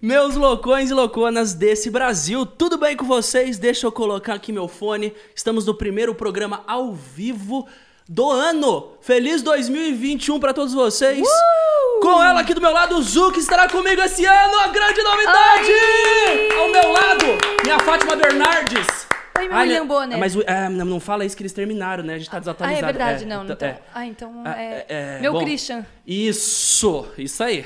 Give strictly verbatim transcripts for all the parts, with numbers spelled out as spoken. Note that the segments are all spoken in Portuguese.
Meus loucões e louconas desse Brasil, tudo bem com vocês? Deixa eu colocar aqui meu fone. Estamos no primeiro programa ao vivo do ano. Feliz dois mil e vinte e um pra todos vocês. Uh! Com ela aqui do meu lado, o Zu, que estará comigo esse ano, a grande novidade! Oi! Ao meu lado, minha Fátima Bernardes. Oi, meu William Bonner. Mas é, não fala isso que eles terminaram, né? A gente tá desatualizado. Ah, é verdade, é, não. Então, então, é. Ah, então Ah, é... é, meu bom, Christian. Isso, isso aí.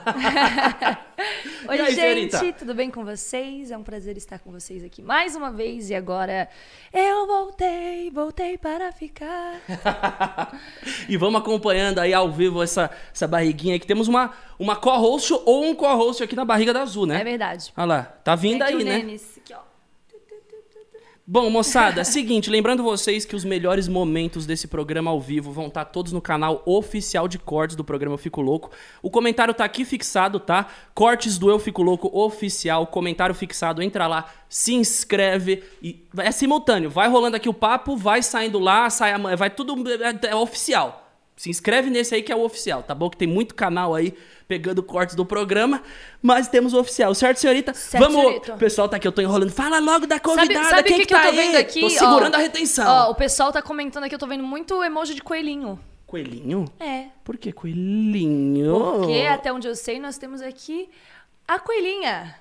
Oi, E aí, gente, senhorita? tudo bem com vocês? É um prazer estar com vocês aqui mais uma vez. E agora eu voltei, voltei para ficar. E vamos acompanhando aí ao vivo essa, essa barriguinha aí, que temos uma, uma co-host ou um co-host aqui na barriga da Azul, né? É verdade. Olha lá, tá vindo Aqui aí, o né? Nenis, aqui, ó. Bom, moçada, seguinte, lembrando vocês que os melhores momentos desse programa ao vivo vão estar todos no canal oficial de cortes do programa Eu Fico Louco. O comentário tá aqui fixado, tá? Cortes do Eu Fico Louco oficial, comentário fixado, entra lá, se inscreve e é simultâneo, vai rolando aqui o papo, vai saindo lá, sai a... vai tudo, é, é oficial. Se inscreve nesse aí que é o oficial, tá bom? Que tem muito canal aí pegando cortes do programa, mas temos o oficial, certo, senhorita? Certo, Vamos, senhorita. o pessoal tá aqui, eu tô enrolando. Fala logo da convidada, Sabe, sabe quem que, que, que tá eu tô vendo aí? aqui? Tô segurando Ó, a retenção. Ó, o pessoal tá comentando aqui, eu tô vendo muito emoji de coelhinho. Coelhinho? É. Por que coelhinho? Porque, até onde eu sei, nós temos aqui a coelhinha.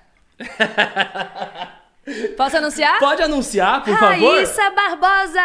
Posso anunciar? Pode anunciar, por favor? Raíssa Barbosa!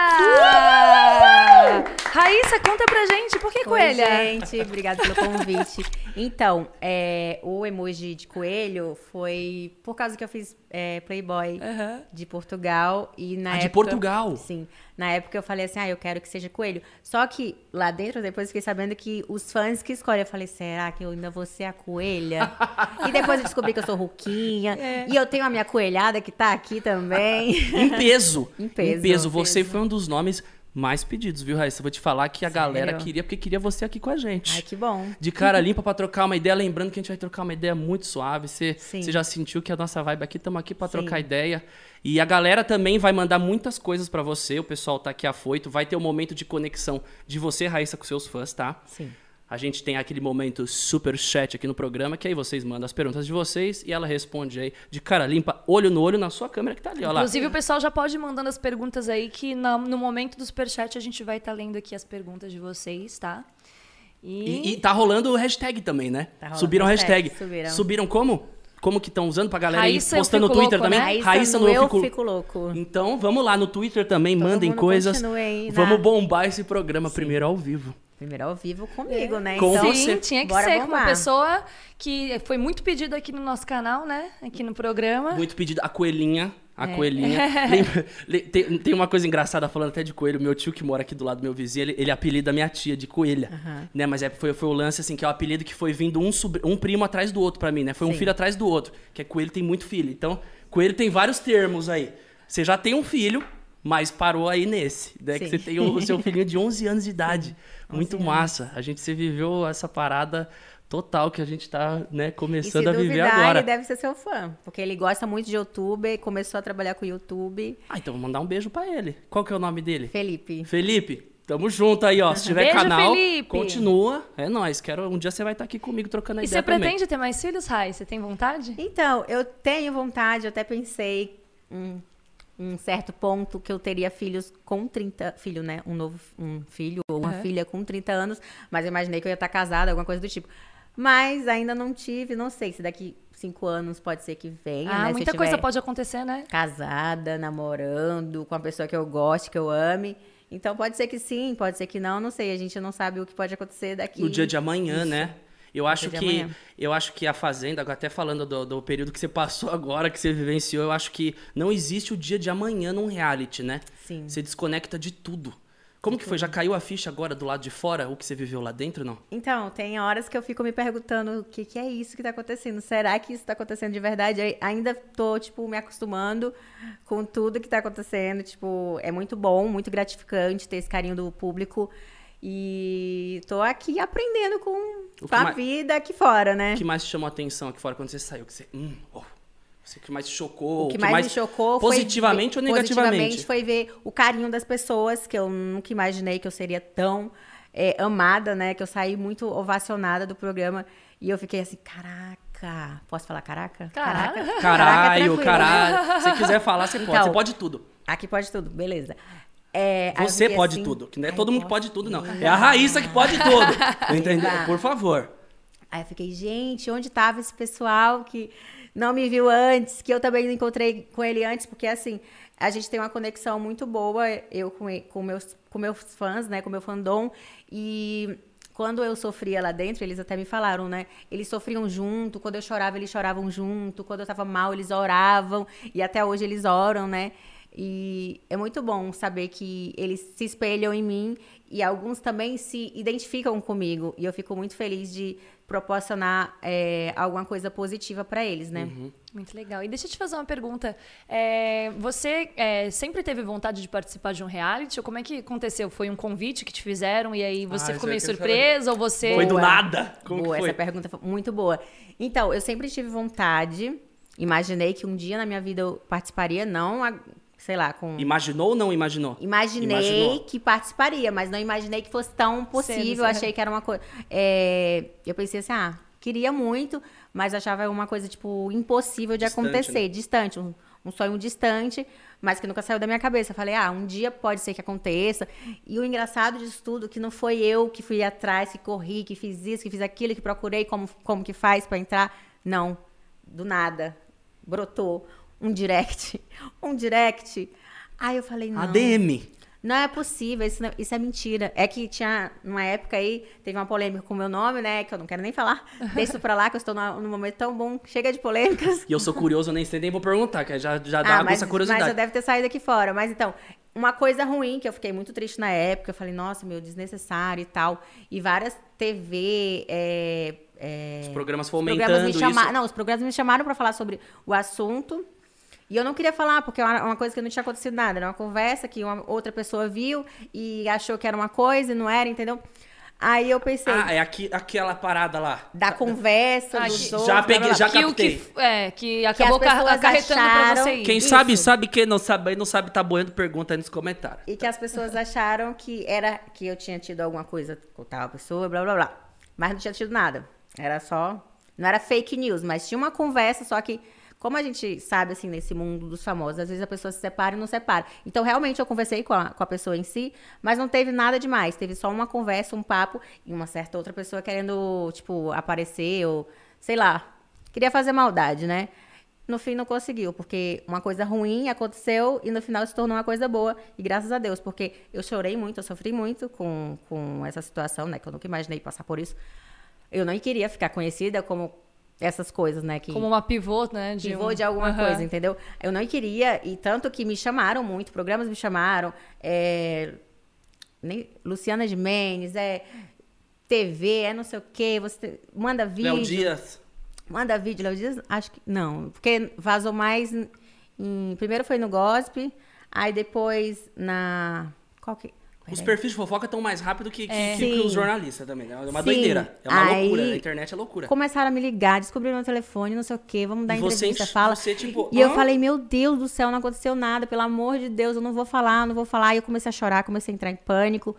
Raíssa, conta pra gente, por que Oi, coelha? gente, obrigada pelo convite. Então, é, o emoji de coelho foi por causa que eu fiz é, Playboy Aham. de Portugal. E na Ah, de época, Portugal? Sim. Na época eu falei assim, ah, eu quero que seja coelho. Só que lá dentro, depois eu fiquei sabendo que os fãs que escolhem. Eu falei, será que eu ainda vou ser a coelha? E depois eu descobri que eu sou Ruquinha. É. E eu tenho a minha coelhada que tá aqui também. Em peso. Em peso, Em peso. Você peso. foi um dos nomes mais pedidos, viu, Raíssa? Vou te falar que a Sério? galera queria, porque queria você aqui com a gente. Ai, que bom. De cara limpa pra trocar uma ideia, lembrando que a gente vai trocar uma ideia muito suave. Você, Sim. você já sentiu que a nossa vibe aqui, estamos aqui pra Sim. trocar ideia. E a galera também vai mandar muitas coisas pra você, o pessoal tá aqui afoito. Vai ter um momento de conexão de você, Raíssa, com seus fãs, tá? Sim. A gente tem aquele momento super chat aqui no programa, que aí vocês mandam as perguntas de vocês e ela responde aí de cara limpa, olho no olho, na sua câmera que tá ali, ó lá. Inclusive, o pessoal já pode ir mandando as perguntas aí, que na- no momento do superchat a gente vai estar lendo aqui as perguntas de vocês, tá? E, e tá rolando o hashtag também, né? Tá rolando Subiram o hashtag. hashtag, subiram. Subiram como? Como que estão usando pra galera Raíssa, ir eu postando no fico Twitter louco, também? né? Raíssa, no Eu Fico Louco. Então, vamos lá no Twitter também, Todo mandem mundo coisas. continue aí, né? Vamos bombar esse programa primeiro ao vivo. Primeiro ao vivo comigo, né? Com então, você. Sim, tinha que bora ser com uma bombar. pessoa que foi muito pedida aqui no nosso canal, né? Aqui no programa. Muito pedido. A coelhinha. A É. coelhinha. Lembra- le- tem, tem uma coisa engraçada falando até de coelho. Meu tio que mora aqui do lado do meu vizinho, ele, ele apelida a minha tia de coelha. Aham. Né? Mas é, foi, foi o lance, assim, que é o apelido que foi vindo um, sobr- um primo atrás do outro pra mim, né? Foi um Sim. filho atrás do outro. Que é coelho tem muito filho. Então, coelho tem vários termos aí. Você já tem um filho, mas parou aí nesse. Né? Que Sim. você tem o, o seu filhinho de onze anos de idade. Muito anos. massa. A gente se viveu essa parada total que a gente tá, né, E se começando a viver duvidar, agora. ele deve ser seu fã. Porque ele gosta muito de YouTube, começou a trabalhar com o YouTube. Ah, então vou mandar um beijo pra ele. Qual que é o nome dele? Felipe. Felipe, tamo junto aí, ó. Se tiver Beijo, canal, Felipe. continua. É nóis. Quero, um dia você vai estar aqui comigo trocando a E ideia você também. pretende ter mais filhos, Rai? Você tem vontade? Então, eu tenho vontade, eu até pensei em um certo ponto que eu teria filhos com trinta... Filho, né? Um novo um filho ou uma Uhum. filha com trinta anos. Mas eu imaginei que eu ia estar casada, alguma coisa do tipo. Mas ainda não tive, não sei se daqui cinco anos pode ser que venha, Ah, né? muita se eu coisa tiver pode acontecer, né? casada, namorando, com a pessoa que eu goste, que eu ame. Então pode ser que sim, pode ser que não, não sei. A gente não sabe o que pode acontecer daqui. No dia de amanhã, Isso. né? Eu acho, dia de que, amanhã. eu acho que a Fazenda, até falando do, do período que você passou agora, que você vivenciou, eu acho que não existe o dia de amanhã num reality, né? Sim. Você desconecta de tudo. Como que foi? Já caiu a ficha agora do lado de fora, o que você viveu lá dentro, não? Então, tem horas que eu fico me perguntando o que, que é isso que tá acontecendo. Será que isso tá acontecendo de verdade? Ai- Ainda tô, tipo, me acostumando com tudo que tá acontecendo. Tipo, é muito bom, muito gratificante ter esse carinho do público. E tô aqui aprendendo com, O que com a mais- vida aqui fora, né? O que mais te chamou a atenção aqui fora quando você saiu? Que você, hum, oh, você que mais te chocou? O que mais me chocou foi positivamente ver- ou negativamente? Positivamente foi ver o carinho das pessoas, que eu nunca imaginei que eu seria tão é, amada, né? Que eu saí muito ovacionada do programa. E eu fiquei assim, caraca, Caraca. Posso falar caraca? Caraca. Caraca, Caralho, tranquilo. caralho. Se quiser falar, você pode. Então, Você pode tudo. Aqui pode tudo, beleza. É, aí eu Você fiquei pode assim, tudo. Que não é ai, todo mundo que posso? pode tudo, não. É a Raíssa que pode tudo. Entendeu? Exato. Por favor. Aí eu fiquei, gente, onde tava esse pessoal que não me viu antes, que eu também não encontrei com ele antes, porque assim, a gente tem uma conexão muito boa, eu com, ele- com meus, com meus fãs, né, com meu fandom, e quando eu sofria lá dentro, eles até me falaram, né, eles sofriam junto, quando eu chorava, eles choravam junto, quando eu tava mal, eles oravam, e até hoje eles oram, né, e é muito bom saber que eles se espelham em mim e alguns também se identificam comigo. E eu fico muito feliz de proporcionar é, alguma coisa positiva para eles, né? Uhum. Muito legal. E deixa eu te fazer uma pergunta. É, você é, sempre teve vontade de participar de um reality? Ou como é que aconteceu? Foi um convite que te fizeram e aí você Ah, ficou isso meio eu quero saber. surpresa? Ou você... Foi do Boa. nada? Como boa, que foi? essa pergunta foi muito boa. Então, eu sempre tive vontade, imaginei que um dia na minha vida eu participaria, não, a- sei lá, com... Imaginou ou não imaginou? Imaginei Imaginou. que participaria, mas não imaginei que fosse tão possível. Sério, Achei que era uma coisa. é, eu pensei assim, ah, queria muito, mas achava uma coisa, tipo, impossível de Distante, acontecer, né? distante, um, um sonho distante, mas que nunca saiu da minha cabeça. Eu falei, ah, um dia pode ser que aconteça. E o engraçado disso tudo, que não foi eu que fui atrás, que corri, que fiz isso, que fiz aquilo, que procurei como, como que faz pra entrar. Não, do nada. Brotou um direct, um direct. Aí eu falei, não. A D M. Não é possível, isso, não- isso é mentira. É que tinha, numa época aí, teve uma polêmica com o meu nome, né? Que eu não quero nem falar. Deixa isso pra lá, que eu estou num num momento tão bom. Chega de polêmicas. E eu sou curioso, eu nem sei nem vou perguntar, que já, já dá Ah, mas, essa mas curiosidade. eu deve ter saído aqui fora. Mas então, uma coisa ruim, que eu fiquei muito triste na época. Eu falei, nossa, meu, desnecessário e tal. E várias T V... É, é, Os programas os fomentando programas me chamaram, isso. Não, os programas me chamaram pra falar sobre o assunto. E eu não queria falar, porque é uma uma coisa que não tinha acontecido nada. Era uma conversa que uma outra pessoa viu e achou que era uma coisa e não era, entendeu? Aí eu pensei, Ah, é aqui, aquela parada lá. da conversa, Ah, dos que- outros... Já blá, blá, peguei, blá. já que o captei. que, é, que acabou as pessoas ca- acarretando pra acharam- você ir. Quem Isso. sabe, sabe. Quem não sabe, aí não sabe, tá boiando, pergunta aí nos comentários. E que as pessoas acharam que era que eu tinha tido alguma coisa com tal pessoa, blá, blá, blá. Mas não tinha tido nada. Era só... Não era fake news, mas tinha uma conversa, só que... Como a gente sabe, assim, nesse mundo dos famosos, às vezes a pessoa se separa e não separa. Então, realmente, eu conversei com a, com a pessoa em si, mas não teve nada demais. Teve só uma conversa, um papo, e uma certa outra pessoa querendo, tipo, aparecer ou... Sei lá. Queria fazer maldade, né? No fim, não conseguiu, porque uma coisa ruim aconteceu e no final se tornou uma coisa boa. E graças a Deus, porque eu chorei muito, eu sofri muito com, com essa situação, né? Que eu nunca imaginei passar por isso. Eu não queria ficar conhecida como essas coisas, né? Que... Como uma pivô, né? De pivô um- de alguma Aham. coisa, entendeu? Eu não queria, e tanto que me chamaram muito, programas me chamaram, é, nem, Luciana Gimenez, é T V, é não sei o quê, você te- manda vídeo. Léo Dias. Manda vídeo, Léo Dias, acho que não, porque vazou mais em, em- primeiro foi no Gossip, aí depois na, qual que... Os peraí. perfis de fofoca estão mais rápido que, que, É. que- que os Sim. jornalistas também. É uma Sim. doideira. É uma Aí- loucura. A internet é loucura. Começaram a me ligar, descobriram meu telefone, não sei o quê, vamos dar E você entrevista, enx- fala. você, tipo, e eu hã? falei, meu Deus do céu, não aconteceu nada, pelo amor de Deus, eu não vou falar, não vou falar. E eu comecei a chorar, comecei a entrar em pânico.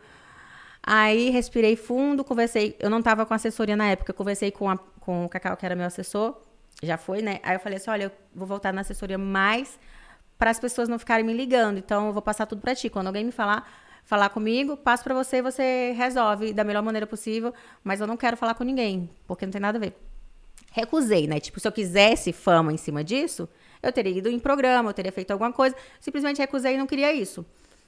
Aí respirei fundo, conversei. Eu não tava com assessoria na época, eu conversei com, a, com o Cacau, que era meu assessor. Já foi, né? Aí eu falei assim: olha, eu vou voltar na assessoria mais para as pessoas não ficarem me ligando. Então eu vou passar tudo para ti. Quando alguém me falar, falar comigo, passo para você e você resolve da melhor maneira possível. Mas eu não quero falar com ninguém, porque não tem nada a ver. Recusei, né? Tipo, se eu quisesse fama em cima disso, eu teria ido em programa, eu teria feito alguma coisa. Simplesmente recusei e não queria isso.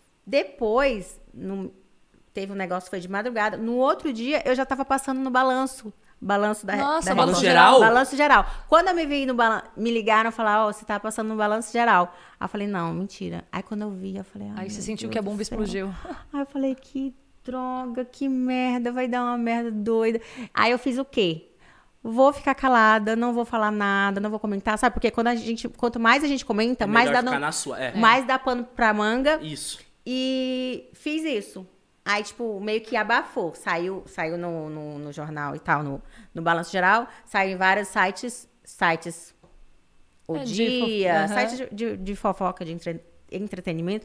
Depois, no- teve um negócio que foi de madrugada. No outro dia, eu já estava passando no balanço. Balanço da Nossa, da balanço Record. geral? Balanço geral. Quando eu me vi no balanço, me ligaram e falaram, ó, você tá passando no balanço geral. Aí eu falei, não, mentira. Aí quando eu vi, eu falei, ai, Aí você meu sentiu Deus que a do bomba céu. explodiu. Aí eu falei, que droga, que merda, vai dar uma merda doida. Aí eu fiz o quê? Vou ficar calada, não vou falar nada, não vou comentar, sabe? Porque quando a gente, quanto mais a gente comenta, É mais melhor dá, ficar no- na sua. É. mais dá pano pra manga. Isso. E fiz isso. Aí, tipo, meio que abafou. Saiu, saiu no, no, no jornal e tal, no, no Balanço Geral. Saiu em vários sites, sites O É, de Dia, fofo- aham. sites de, de, de fofoca, de entre- entretenimento.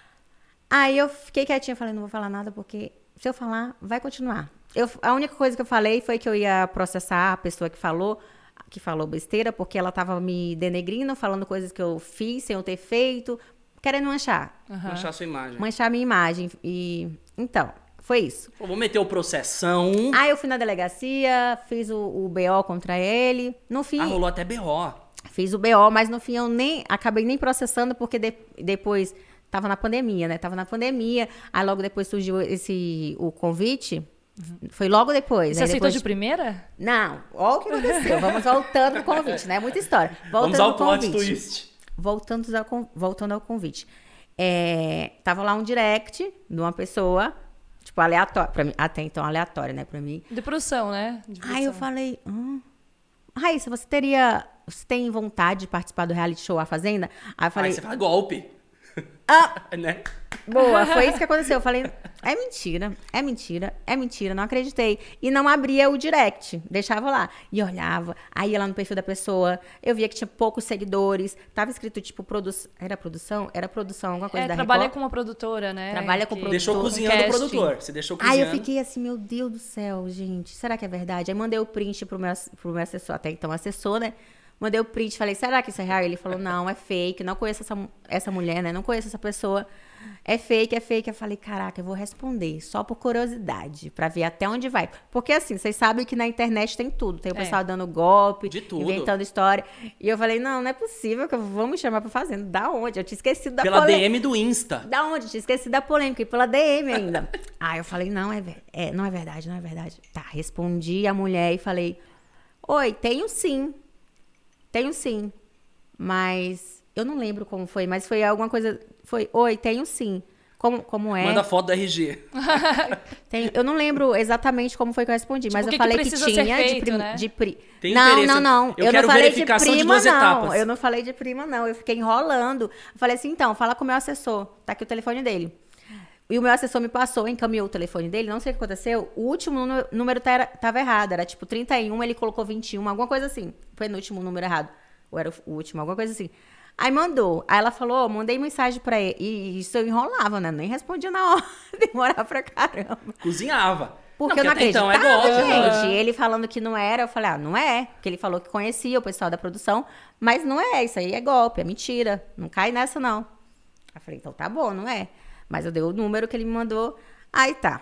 Aí eu fiquei quietinha, falei, não vou falar nada, porque se eu falar, vai continuar. Eu, a única coisa que eu falei foi que eu ia processar a pessoa que falou que falou besteira, porque ela tava me denegrindo, falando coisas que eu fiz sem eu ter feito, querendo manchar. Uhum. Manchar a sua imagem. Manchar a minha imagem. E então, foi isso. Pô, vou meter o processão. Aí eu fui na delegacia, fiz o, o B O contra ele. No fim, Ah, rolou até B O. fiz o B O, mas no fim eu nem acabei nem processando, porque de- depois tava na pandemia, né? Tava na pandemia. Aí logo depois surgiu esse o convite. Foi logo depois. Você aí aceitou depois... de primeira? Não, olha o que aconteceu. Vamos voltando ao convite, né? Muita história. Voltando Vamos ao ao plot convite. twist. Voltando ao, con- voltando ao convite. É, tava lá um direct de uma pessoa, tipo, aleatória. Pra mim, até então, aleatória, né? Pra mim. De produção, né? De Aí eu produção. falei, hum, Raíssa, você teria. Você tem vontade de participar do reality show A Fazenda? Aí eu falei, Aí você fala golpe. ah, Né? boa, foi isso que aconteceu. Eu falei, é mentira, é mentira, é mentira, não acreditei. E não abria o direct, deixava lá. E olhava, aí ia lá no perfil da pessoa, eu via que tinha poucos seguidores, tava escrito tipo, produ... era produção? Era produção, alguma coisa É, da trabalha Record. com uma produtora, né? Trabalha com Que- produtor. Deixou com cozinhando o casting. produtor. Você deixou Aí cozinhando. eu fiquei assim, meu Deus do céu, gente, será que é verdade? Aí mandei o print pro meu, pro meu assessor, até então assessor, né? Mandei o print, falei, será que isso é real? Ele falou, não, é fake, não conheço essa, essa mulher, né? Não conheço essa pessoa. É fake, é fake. Eu falei, caraca, eu vou responder, só por curiosidade, pra ver até onde vai. Porque assim, vocês sabem que na internet tem tudo. Tem o É. pessoal dando golpe, De tudo. inventando história. E eu falei, não, não é possível que eu vou me chamar pra fazenda. Da onde? Eu tinha esquecido da Pela polêmica. D M do Insta. Da onde? Tinha esquecido da polêmica. E pela D M ainda. Aí eu falei, não, é, ver- é, não é verdade, não é verdade. Tá, respondi a mulher e falei, oi, tenho sim. Tenho sim. Mas eu não lembro como foi, mas foi alguma coisa. Foi, oi, tenho sim. Como, como é? Manda foto do R G. Tenho- eu não lembro exatamente como foi que eu respondi, mas o eu que que falei que, precisa ser tinha de, feito, prim, né? de pri... Tem Não, interesse. não, não. Eu Eu, quero não falei de verificação de prima, duas não. etapas. Eu não falei de prima, não. Eu fiquei enrolando. Eu falei assim, então, fala com o meu assessor. Tá aqui o telefone dele. E o meu assessor me passou, encaminhou o telefone dele, não sei o que aconteceu. O último número, número tá- era- tava errado, era tipo trinta e um, ele colocou vinte e um, alguma coisa assim. Foi no último número errado. Ou era o último, alguma coisa assim. Aí mandou. Aí ela falou, ó, mandei mensagem pra ele. E isso eu enrolava, né? Nem respondia na hora. Demorava pra caramba. Cozinhava. Porque eu não até então acreditava, é golpe. né? gente. Ele falando que não era, eu falei, ah, não é. Porque ele falou que conhecia o pessoal da produção, mas não é, isso aí é golpe, é mentira. Não cai nessa, não. Aí eu falei, então tá bom, não é. Mas eu dei o número que ele me mandou. Aí tá.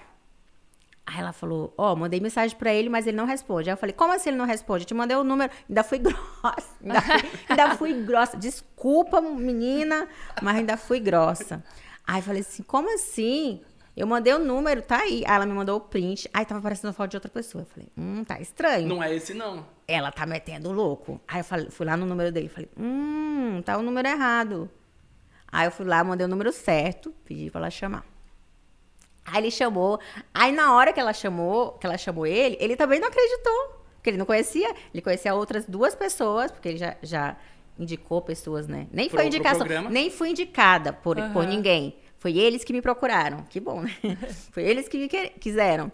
Aí ela falou, ó, mandei mensagem pra ele, mas ele não responde. Aí eu falei, como assim ele não responde? Eu te mandei o número, ainda fui grossa. Ainda fui, ainda fui grossa. Desculpa, menina, mas ainda fui grossa. Aí eu falei assim, como assim? Eu mandei o número, tá aí. Aí ela me mandou o print. Aí tava aparecendo foto de outra pessoa. Eu falei, hum, tá estranho. Não é esse, não. Ela tá metendo louco. Aí eu falei, fui lá no número dele. Falei, hum, tá o número errado. Aí eu fui lá, mandei o número certo, pedi pra ela chamar. Aí ele chamou. Aí na hora que ela chamou, que ela chamou ele, ele também não acreditou. Porque ele não conhecia. Ele conhecia outras duas pessoas, porque ele já, já indicou pessoas, né? Nem Pro- foi pro indicação. programa? Nem fui indicada por, Aham. por ninguém. Foi eles que me procuraram. Que bom, né? Foi eles que me que- quiseram.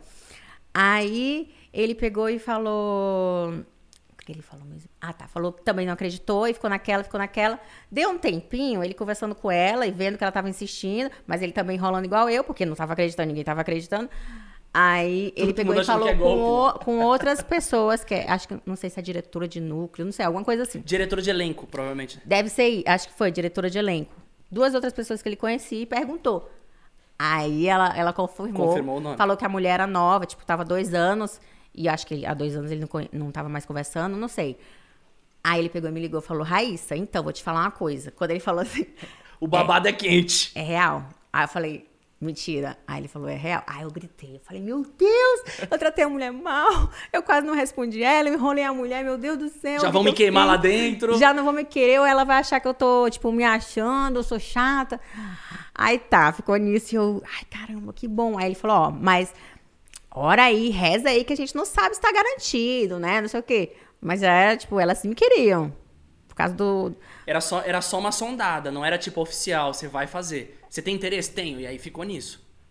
Aí ele pegou e falou. O que ele falou mesmo? Ah, tá. Falou que também não acreditou e ficou naquela, ficou naquela. Deu um tempinho, ele conversando com ela e vendo que ela tava insistindo, mas ele também enrolando igual eu, porque não tava acreditando, ninguém tava acreditando. Aí ele Todo pegou mundo e achando falou que é com, golpe, o- com outras pessoas, que é- acho que, não sei se é diretora de núcleo, não sei, alguma coisa assim. Diretora de elenco, provavelmente. Deve ser, acho que foi, diretora de elenco. Duas outras pessoas que ele conhecia e perguntou. Aí ela, ela confirmou, Confirmou o nome. falou que a mulher era nova, tipo, tava dois anos, e acho que ele- há dois anos ele não, conhe- não tava mais conversando, não sei. Aí ele pegou e me ligou e falou, Raíssa, então, vou te falar uma coisa. Quando ele falou assim, O babado é, quente. é real? Aí eu falei, mentira. Aí ele falou, é real? Aí eu gritei, eu falei, meu Deus, eu tratei a mulher mal, eu quase não respondi ela, eu enrolei a mulher, meu Deus do céu. Já o que vão que me eu queimar fiz? lá dentro. Já não vão me querer, ou ela vai achar que eu tô, tipo, me achando, eu sou chata. Aí tá, ficou nisso e eu, ai, caramba, que bom. Aí ele falou, ó, mas ora aí, reza aí que a gente não sabe se tá garantido, né, não sei o quê. Mas era, tipo, elas sim me queriam. Por causa do... Era só, era só uma sondada, não era tipo oficial, você vai fazer. Você tem interesse? Tenho. E aí ficou nisso.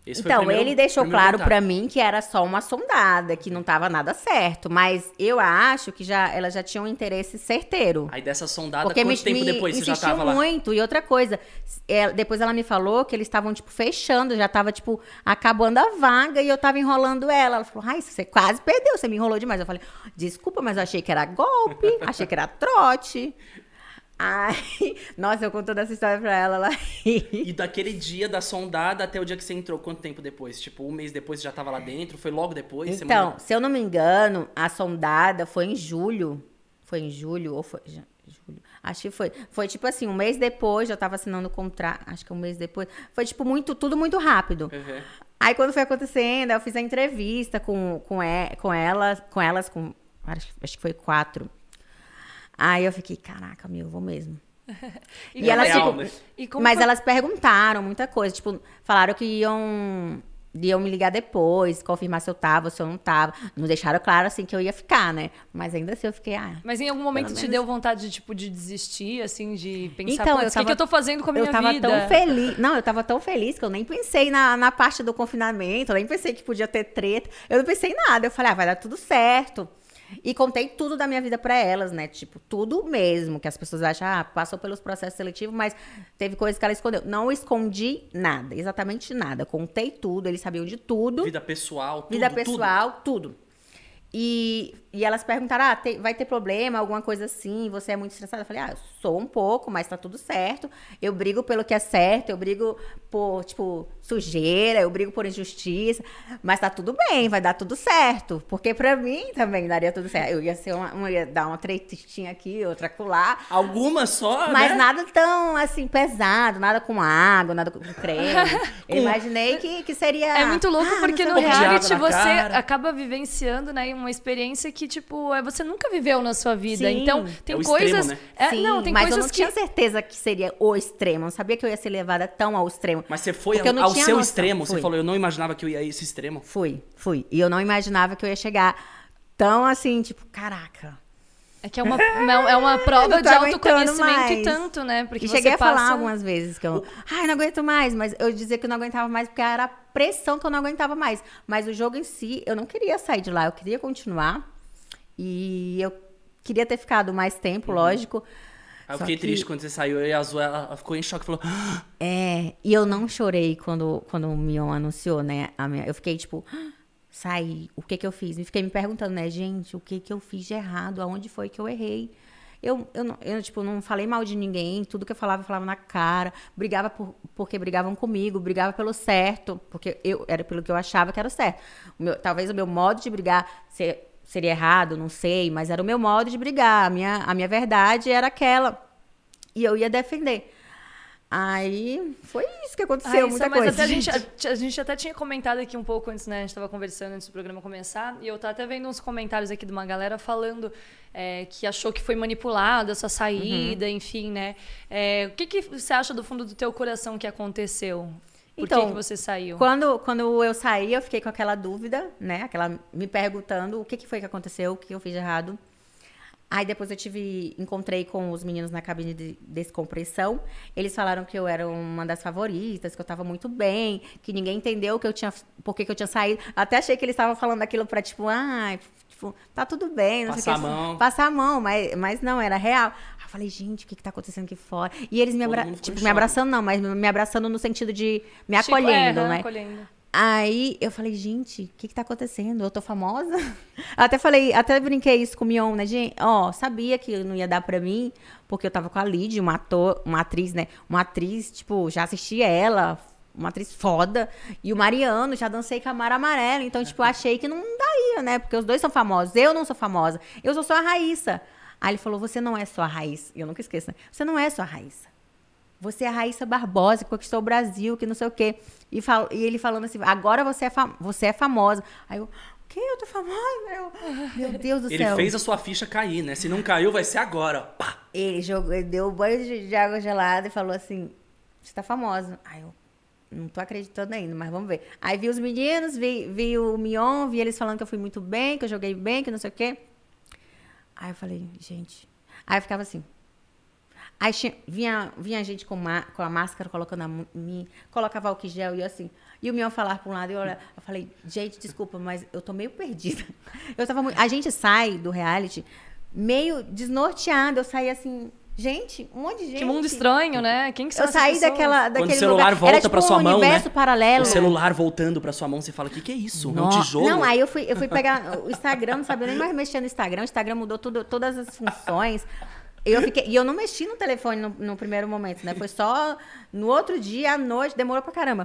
Esse foi o Então, primeiro- ele deixou primeiro claro contato. pra mim que era só uma sondada, que não tava nada certo. Mas eu acho que já, ela já tinha um interesse certeiro. Aí dessa sondada, Porque quanto me, tempo me depois você já insistiu tava lá? muito. E outra coisa, é, depois ela me falou que eles estavam, tipo, fechando. Já tava, tipo, acabando a vaga e eu tava enrolando ela. Ela falou, ai, você quase perdeu, você me enrolou demais. Eu falei, desculpa, mas eu achei que era golpe, achei que era trote. Ai, nossa, eu contando essa história pra ela, ela ri. E daquele dia da sondada até o dia que você entrou, quanto tempo depois? Tipo, um mês depois você já tava lá dentro? Foi logo depois? Você Então, mandou- se eu não me engano, a sondada foi em julho. Foi em julho ou foi... já- julho. Acho que foi. Foi tipo assim, um mês depois, já tava assinando o contrato. Acho que um mês depois. Foi tipo muito, tudo muito rápido. Uhum. Aí quando foi acontecendo, eu fiz a entrevista com, com, e- com elas, com elas, com. Acho, que- acho que foi quatro. Aí eu fiquei, caraca, meu, vou mesmo. E, E elas, real, tipo, né? e como mas foi- elas perguntaram muita coisa. Tipo, falaram que iam, iam me ligar depois, confirmar se eu tava, se eu não tava. Não deixaram claro, assim, que eu ia ficar, né? Mas ainda assim eu fiquei, ah... Mas em algum momento Pelo te menos- deu vontade de, tipo, de desistir, assim, de pensar, Então, "Putz, eu o que, tava- que eu tô fazendo com a minha Eu tava vida? tão feliz. Não, eu tava tão feliz que eu nem pensei na, na parte do confinamento. Eu nem pensei que podia ter treta. Eu não pensei em nada. Eu falei, ah, vai dar tudo certo. E contei tudo da minha vida pra elas, né? Tipo, tudo mesmo. Que as pessoas acham, ah, passou pelos processos seletivos, mas teve coisas que ela escondeu. Não escondi nada, exatamente nada. Contei tudo, eles sabiam de tudo. Vida pessoal, tudo, Vida tudo. pessoal, tudo. E, e elas perguntaram, ah, tem- vai ter problema, alguma coisa assim? Você é muito estressada? Eu falei, ah, eu sou um pouco, mas tá tudo certo. Eu brigo pelo que é certo, eu brigo por, tipo, sujeira, eu brigo por injustiça. Mas tá tudo bem, vai dar tudo certo. Porque pra mim também daria tudo certo. Eu ia ser uma, uma ia dar uma tretinha aqui, outra acolá. Alguma só, Mas né? nada tão, assim, pesado, nada com água, nada com creme. Eu imaginei que, que seria... É muito louco ah, porque não no sei o quê. reality de água na você cara. acaba vivenciando, né, uma experiência que, tipo, é, você nunca viveu na sua vida. Sim. Então, tem É o coisas... extremo, né? É, Sim, não, tem mas coisas eu não que... tinha certeza que seria o extremo. Eu não sabia que eu ia ser levada tão ao extremo. Mas você foi Porque eu ao, não ao tinha seu noção. extremo. Você Fui. falou, eu não imaginava que eu ia a esse extremo. Fui, fui. E eu não imaginava que eu ia chegar tão assim, tipo, caraca. É que é uma, é uma prova Não tô de aguentando autoconhecimento e mais. tanto, né? Porque E você cheguei a passa... falar algumas vezes que eu, ai, não aguento mais, mas eu dizia que eu não aguentava mais porque era a pressão que eu não aguentava mais. Mas o jogo em si, eu não queria sair de lá, eu queria continuar. E eu queria ter ficado mais tempo, lógico. Aí eu Só fiquei que- triste quando você saiu. E a Azul, ela, ela ficou em choque e falou, "Ah, É, e eu não chorei quando, quando o Mion anunciou, né? A minha, eu fiquei tipo, "Ah, saí, o que que eu fiz? E fiquei me perguntando, né, gente, o que que eu fiz de errado? Aonde foi que eu errei? Eu, eu, não- eu, tipo, não falei mal de ninguém, tudo que eu falava, eu falava na cara. Brigava por, porque brigavam comigo, brigava pelo certo, porque eu era pelo que eu achava que era o certo. O meu- talvez o meu modo de brigar se- seria errado, não sei, mas era o meu modo de brigar. A minha, a minha verdade era aquela. E eu ia defender. Aí foi isso que aconteceu, Ai, muita Sam, mas coisa. até a, gente, a, a gente até tinha comentado aqui um pouco antes, né? A gente estava conversando antes do programa começar. E eu tava até vendo uns comentários aqui de uma galera falando é, que achou que foi manipulada essa saída, Uhum. enfim, né? É, o que, que você acha do fundo do teu coração que aconteceu? Por Então, que, que você saiu? Quando, quando eu saí, eu fiquei com aquela dúvida, né? Aquela me perguntando o que, que foi que aconteceu, o que eu fiz de errado. Aí depois eu tive, encontrei com os meninos na cabine de descompressão. Eles falaram que eu era uma das favoritas, que eu tava muito bem, que ninguém entendeu que eu tinha, por que que eu tinha saído. Até achei que eles estavam falando aquilo pra, tipo, ah, tipo, tá tudo bem, não sei o Passar que. a mão. Passar a mão, mas, mas não, era real. Aí eu falei, gente, o que que tá acontecendo aqui fora? E eles me, Todo abra... mundo ficou tipo, em me choque. abraçando, não, mas me abraçando no sentido de me Tipo, acolhendo, é, né? acolhendo. Aí eu falei, gente, o que que tá acontecendo? Eu tô famosa? Até falei, até brinquei isso com o Mion, né, gente? Ó, sabia que não ia dar pra mim, porque eu tava com a Lid, uma ator, uma atriz, né? Uma atriz, tipo, já assisti ela, uma atriz foda. E o Mariano, já dancei com a Mara Amarela. Então, tipo, achei que não daria, né? Porque os dois são famosos. Eu não sou famosa. Eu sou só a Raíssa. Aí ele falou, você não é só a Raíssa. E eu nunca esqueço, né? Você não é só a Raíssa. Você é a Raíssa Barbosa, que conquistou o Brasil, que não sei o quê. E, fal- e ele falando assim, agora você é, fam- você é famosa. Aí eu, o quê? Eu tô famosa? Eu, meu Deus do ele céu. fez a sua ficha cair, né? Se não caiu, vai ser agora. ó. Pá! Ele jogou, ele deu um banho de, de água gelada e falou assim, você tá famosa. Aí eu, não tô acreditando ainda, mas vamos ver. Aí vi os meninos, vi, vi o Mion, vi eles falando que eu fui muito bem, que eu joguei bem, que não sei o quê. Aí eu falei, gente... Aí eu ficava assim... Aí tinha, vinha, vinha gente com, ma, com a máscara colocando a mim, colocava álcool gel e eu assim. E o Mion falar para um lado e eu, olha, eu falei, gente, desculpa, mas eu tô meio perdida. Eu tava muito, a gente sai do reality meio desnorteada. Eu saí assim, gente, um monte de gente. Que mundo estranho, né? Quem que são Eu saí pessoas? daquela, daquele Quando o celular lugar. volta Era, tipo, pra sua um mão, universo né? paralelo. O celular voltando pra sua mão, você fala, o que, que é isso? É um tijolo? Não, aí eu fui, eu fui pegar o Instagram, não sabia nem mais mexer no Instagram. O Instagram mudou tudo, todas as funções. Eu fiquei, e eu não mexi no telefone no, no primeiro momento, né? Foi só no outro dia, à noite, demorou pra caramba.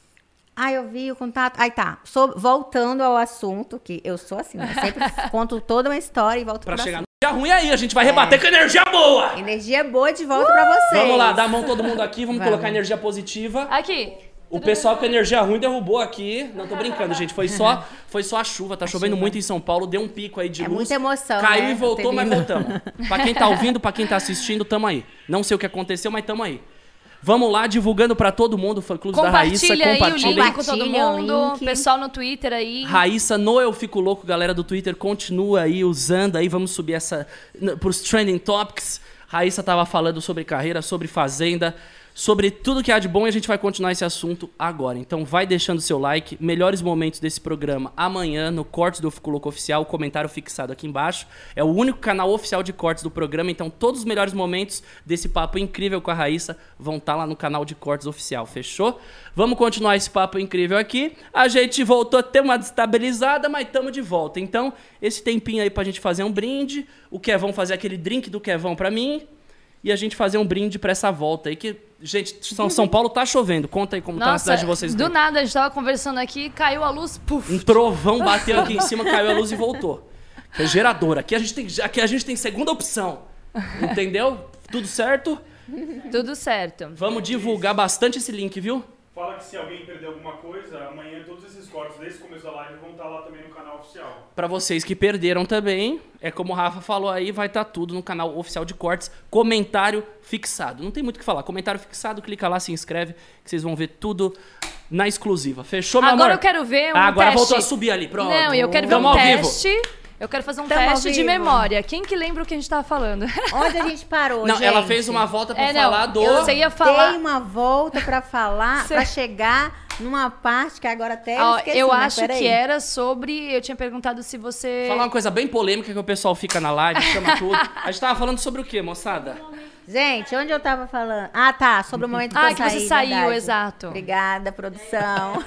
Aí eu vi o contato. Aí tá, sou, voltando ao assunto, que eu sou assim, eu sempre conto toda uma história e volto Pra pro chegar assunto. no dia ruim aí, a gente vai rebater com energia boa! Energia boa de volta uh! pra vocês. Vamos lá, dá a mão todo mundo aqui, vamos, Vamos. colocar energia positiva. Aqui. O pessoal com energia ruim derrubou aqui. Não tô brincando, gente. Foi só, foi só a chuva. Tá A chovendo chuva. muito em São Paulo. Deu um pico aí de É luz. muita emoção, Caiu né? e voltou, Ter mas vindo. voltamos. Pra quem tá ouvindo, pra quem tá assistindo, tamo aí. Não sei o que aconteceu, mas tamo aí. Vamos lá, divulgando pra todo mundo o fã-clube da Raíssa. Compartilha aí o Compartilha. link com todo Compartilha o mundo. link. Pessoal no Twitter aí. Raíssa no Eu Fico Louco, galera do Twitter, continua aí usando aí, vamos subir essa n- pros trending topics. Raíssa tava falando sobre carreira, sobre fazenda, sobre tudo que há de bom e a gente vai continuar esse assunto agora. Então vai deixando seu like, melhores momentos desse programa amanhã no Cortes do Eu Fico Louco Oficial, o comentário fixado aqui embaixo. É o único canal oficial de cortes do programa, então todos os melhores momentos desse papo incrível com a Raíssa vão estar lá no canal de cortes oficial, fechou? Vamos continuar esse papo incrível aqui. A gente voltou a ter uma destabilizada, mas estamos de volta. Então, esse tempinho aí pra gente fazer um brinde, o Kevão fazer aquele drink do Kevão pra mim e a gente fazer um brinde pra essa volta aí que... Gente, São, São Paulo tá chovendo. Conta aí como tá na Nossa, cidade de vocês. do dois. nada, a gente tava conversando aqui, caiu a luz, puf. Um trovão bateu aqui em cima, caiu a luz e voltou. Que é gerador. Aqui a gente tem, aqui a gente tem segunda opção. Entendeu? Tudo certo? Tudo certo. Vamos divulgar bastante esse link, viu? Fala que se alguém perder alguma coisa, amanhã todos esses cortes desde o começo da live vão estar lá também no canal oficial. Pra vocês que perderam também, é como o Rafa falou aí, vai estar tudo no canal oficial de cortes, comentário fixado. Não tem muito o que falar, comentário fixado, clica lá, se inscreve, que vocês vão ver tudo na exclusiva. Fechou, meu amor? Agora eu quero ver um ah, agora teste. voltou a subir ali, pronto. Não, eu quero ver Tamo um ao vivo. teste. Eu quero fazer um Tamo ao teste de vivo. memória. Quem que lembra o que a gente tava falando? Onde a gente parou, Não, gente? ela fez uma volta pra É, não, falar do... eu sei- ia falar- Dei uma volta pra falar, Cê- pra chegar numa parte que agora até Ó, esqueci, eu mas acho peraí. que era sobre... Eu tinha perguntado se você... Falar uma coisa bem polêmica que o pessoal fica na live, chama tudo. A gente tava falando sobre o quê, moçada? Gente, onde eu tava falando? Ah, tá, sobre o momento que Ah, eu que saí, você saiu, verdade. exato. Obrigada, produção.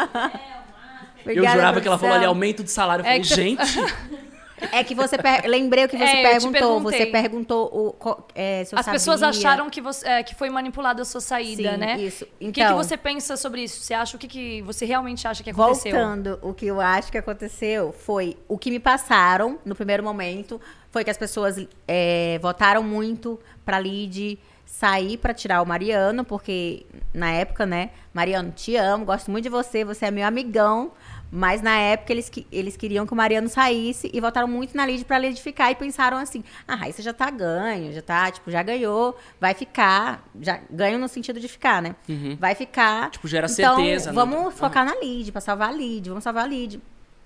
Eu jurava que ela falou ali produção. aumento de salário. Eu É falei, que você- gente... É que você... Per... Lembrei o que você É, eu te perguntou. perguntei. Você perguntou o, co- é, se eu As pessoas sabia. acharam que, você, é, que foi manipulada a sua saída, Sim, né? isso. O que, que Então- você pensa sobre isso? Você acha o que, que você realmente acha que aconteceu? Voltando, o que eu acho que aconteceu foi o que me passaram no primeiro momento foi que as pessoas é, votaram muito pra Lid sair pra tirar o Mariano, porque na época, né, Mariano, te amo, gosto muito de você, você é meu amigão, mas na época eles, que- eles queriam que o Mariano saísse e votaram muito na Lid pra Lid ficar e pensaram assim, ah, Raíssa já tá ganho, já tá, tipo, já ganhou, vai ficar, já ganho no sentido de ficar, né? Vai ficar. Tipo, gera então, certeza, né? vamos focar na Lid, pra salvar a Lid, vamos salvar a Lid.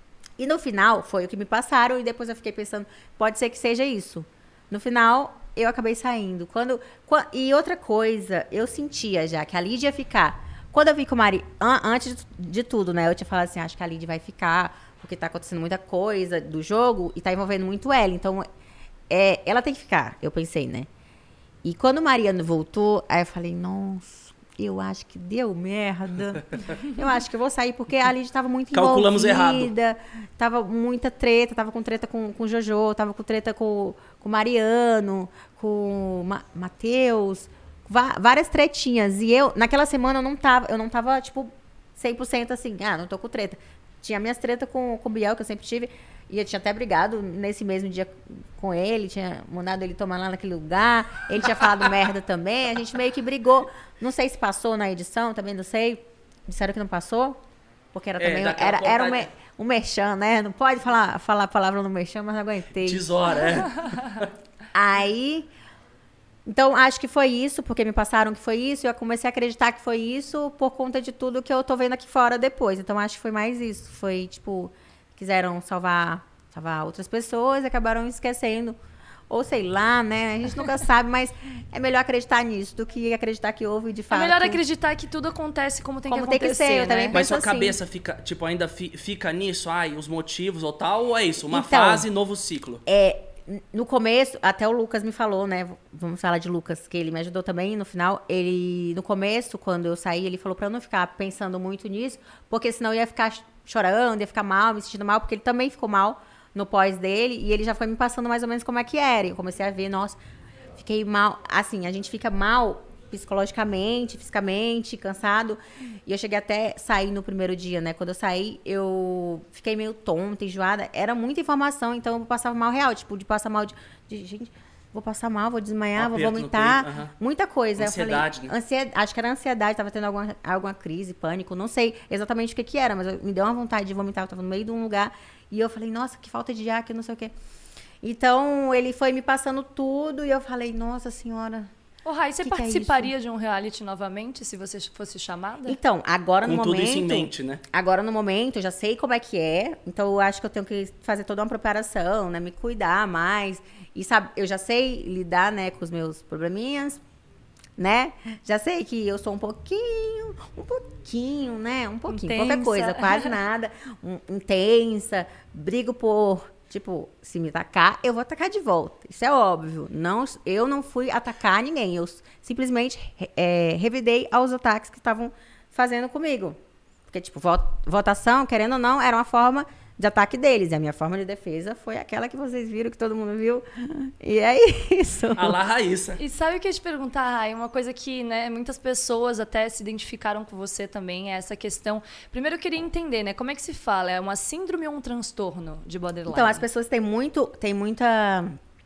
E no final, foi o que me passaram e depois eu fiquei pensando, pode ser que seja isso. No final, eu acabei saindo. Quando, qua- e outra coisa, eu sentia já que a Lid ia ficar. Quando eu vi que o Mari... an- antes de, de tudo, né? Eu tinha falado assim, acho que a Lid vai ficar, porque tá acontecendo muita coisa do jogo e tá envolvendo muito ela. Então, é, ela tem que ficar, eu pensei, né? E quando o Mariano voltou, aí eu falei, nossa, eu acho que deu merda. Eu acho que eu vou sair, porque a Lid tava muito Calculamos envolvida. Tava muita treta, tava com treta com, com o Jojo, tava com treta com com o Mariano, com o Ma Matheus, va- várias tretinhas. E eu, naquela semana, eu não tava, eu não tava, tipo, cem por cento assim, ah, não tô com treta. Tinha minhas tretas com, com o Biel, que eu sempre tive, e eu tinha até brigado nesse mesmo dia com ele, tinha mandado ele tomar lá naquele lugar, ele tinha falado merda também, a gente meio que brigou. Não sei se passou na edição, também não sei. Disseram que não passou, porque era É, também, daquela era, era um, vontade- me- um merchan, né? Não pode falar, falar a palavra no merchan, mas não aguentei. Tesoura, é. Aí, então, acho que foi isso, porque me passaram que foi isso, e eu comecei a acreditar que foi isso por conta de tudo que eu tô vendo aqui fora depois. Então, acho que foi mais isso. Foi, tipo, quiseram salvar, salvar outras pessoas e acabaram esquecendo Ou sei lá, né? A gente nunca sabe, mas é melhor acreditar nisso do que acreditar que houve de É fato. melhor acreditar que tudo acontece como tem Como que tem que acontecer, ser, eu né? também Mas sua penso assim. cabeça fica, tipo, ainda fi- fica nisso, ai, os motivos ou tal, ou é isso? Uma Então, fase, novo ciclo. É, no começo, até o Lucas me falou, né? Vamos falar de Lucas, que ele me ajudou também no final. Ele, no começo, quando eu saí, ele falou pra eu não ficar pensando muito nisso, porque senão eu ia ficar chorando, ia ficar mal, me sentindo mal, porque ele também ficou mal no pós dele, e ele já foi me passando mais ou menos como é que era. E eu comecei a ver, nossa, fiquei mal. Assim, a gente fica mal psicologicamente, fisicamente, cansado. E eu cheguei até sair no primeiro dia, né? Quando eu saí, eu fiquei meio tonta, enjoada. Era muita informação, então eu passava mal real. Tipo, de passar mal de... de gente, vou passar mal, vou desmaiar, Um vou aperto no vomitar. peito, aham. Muita coisa. Ansiedade, eu falei, né? ansiedade, acho que era ansiedade, tava tendo alguma, alguma crise, pânico. Não sei exatamente o que que era, mas eu- me deu uma vontade de vomitar. Eu tava no meio de um lugar e eu falei, nossa, que falta de ar, que não sei o quê. Então, ele foi me passando tudo e eu falei, nossa senhora... Ô, Rai, você Que que é participaria de um reality novamente se você fosse chamada? Então, agora Com no tudo momento... isso em mente, né? Agora no momento, eu já sei como é que é. Então, eu acho que eu tenho que fazer toda uma preparação, né? Me cuidar mais. E, sabe, eu já sei lidar, né, com os meus probleminhas, né? Já sei que eu sou um pouquinho, um pouquinho, né? Um pouquinho, Intensa. qualquer coisa, quase nada. Um- intensa, brigo por... Tipo, se me atacar, eu vou atacar de volta. Isso é óbvio. Não, eu não fui atacar ninguém. Eu simplesmente é, revidei aos ataques que estavam fazendo comigo. Porque, tipo, vo- votação, querendo ou não, era uma forma de ataque deles. E a minha forma de defesa foi aquela que vocês viram, que todo mundo viu. E é isso. A lá Raíssa. E sabe o que eu ia te perguntar, Rai? Uma coisa que, né, muitas pessoas até se identificaram com você também é essa questão. Primeiro eu queria entender, né, como é que se fala? É uma síndrome ou um transtorno de borderline? Então, as pessoas têm muito, têm muita...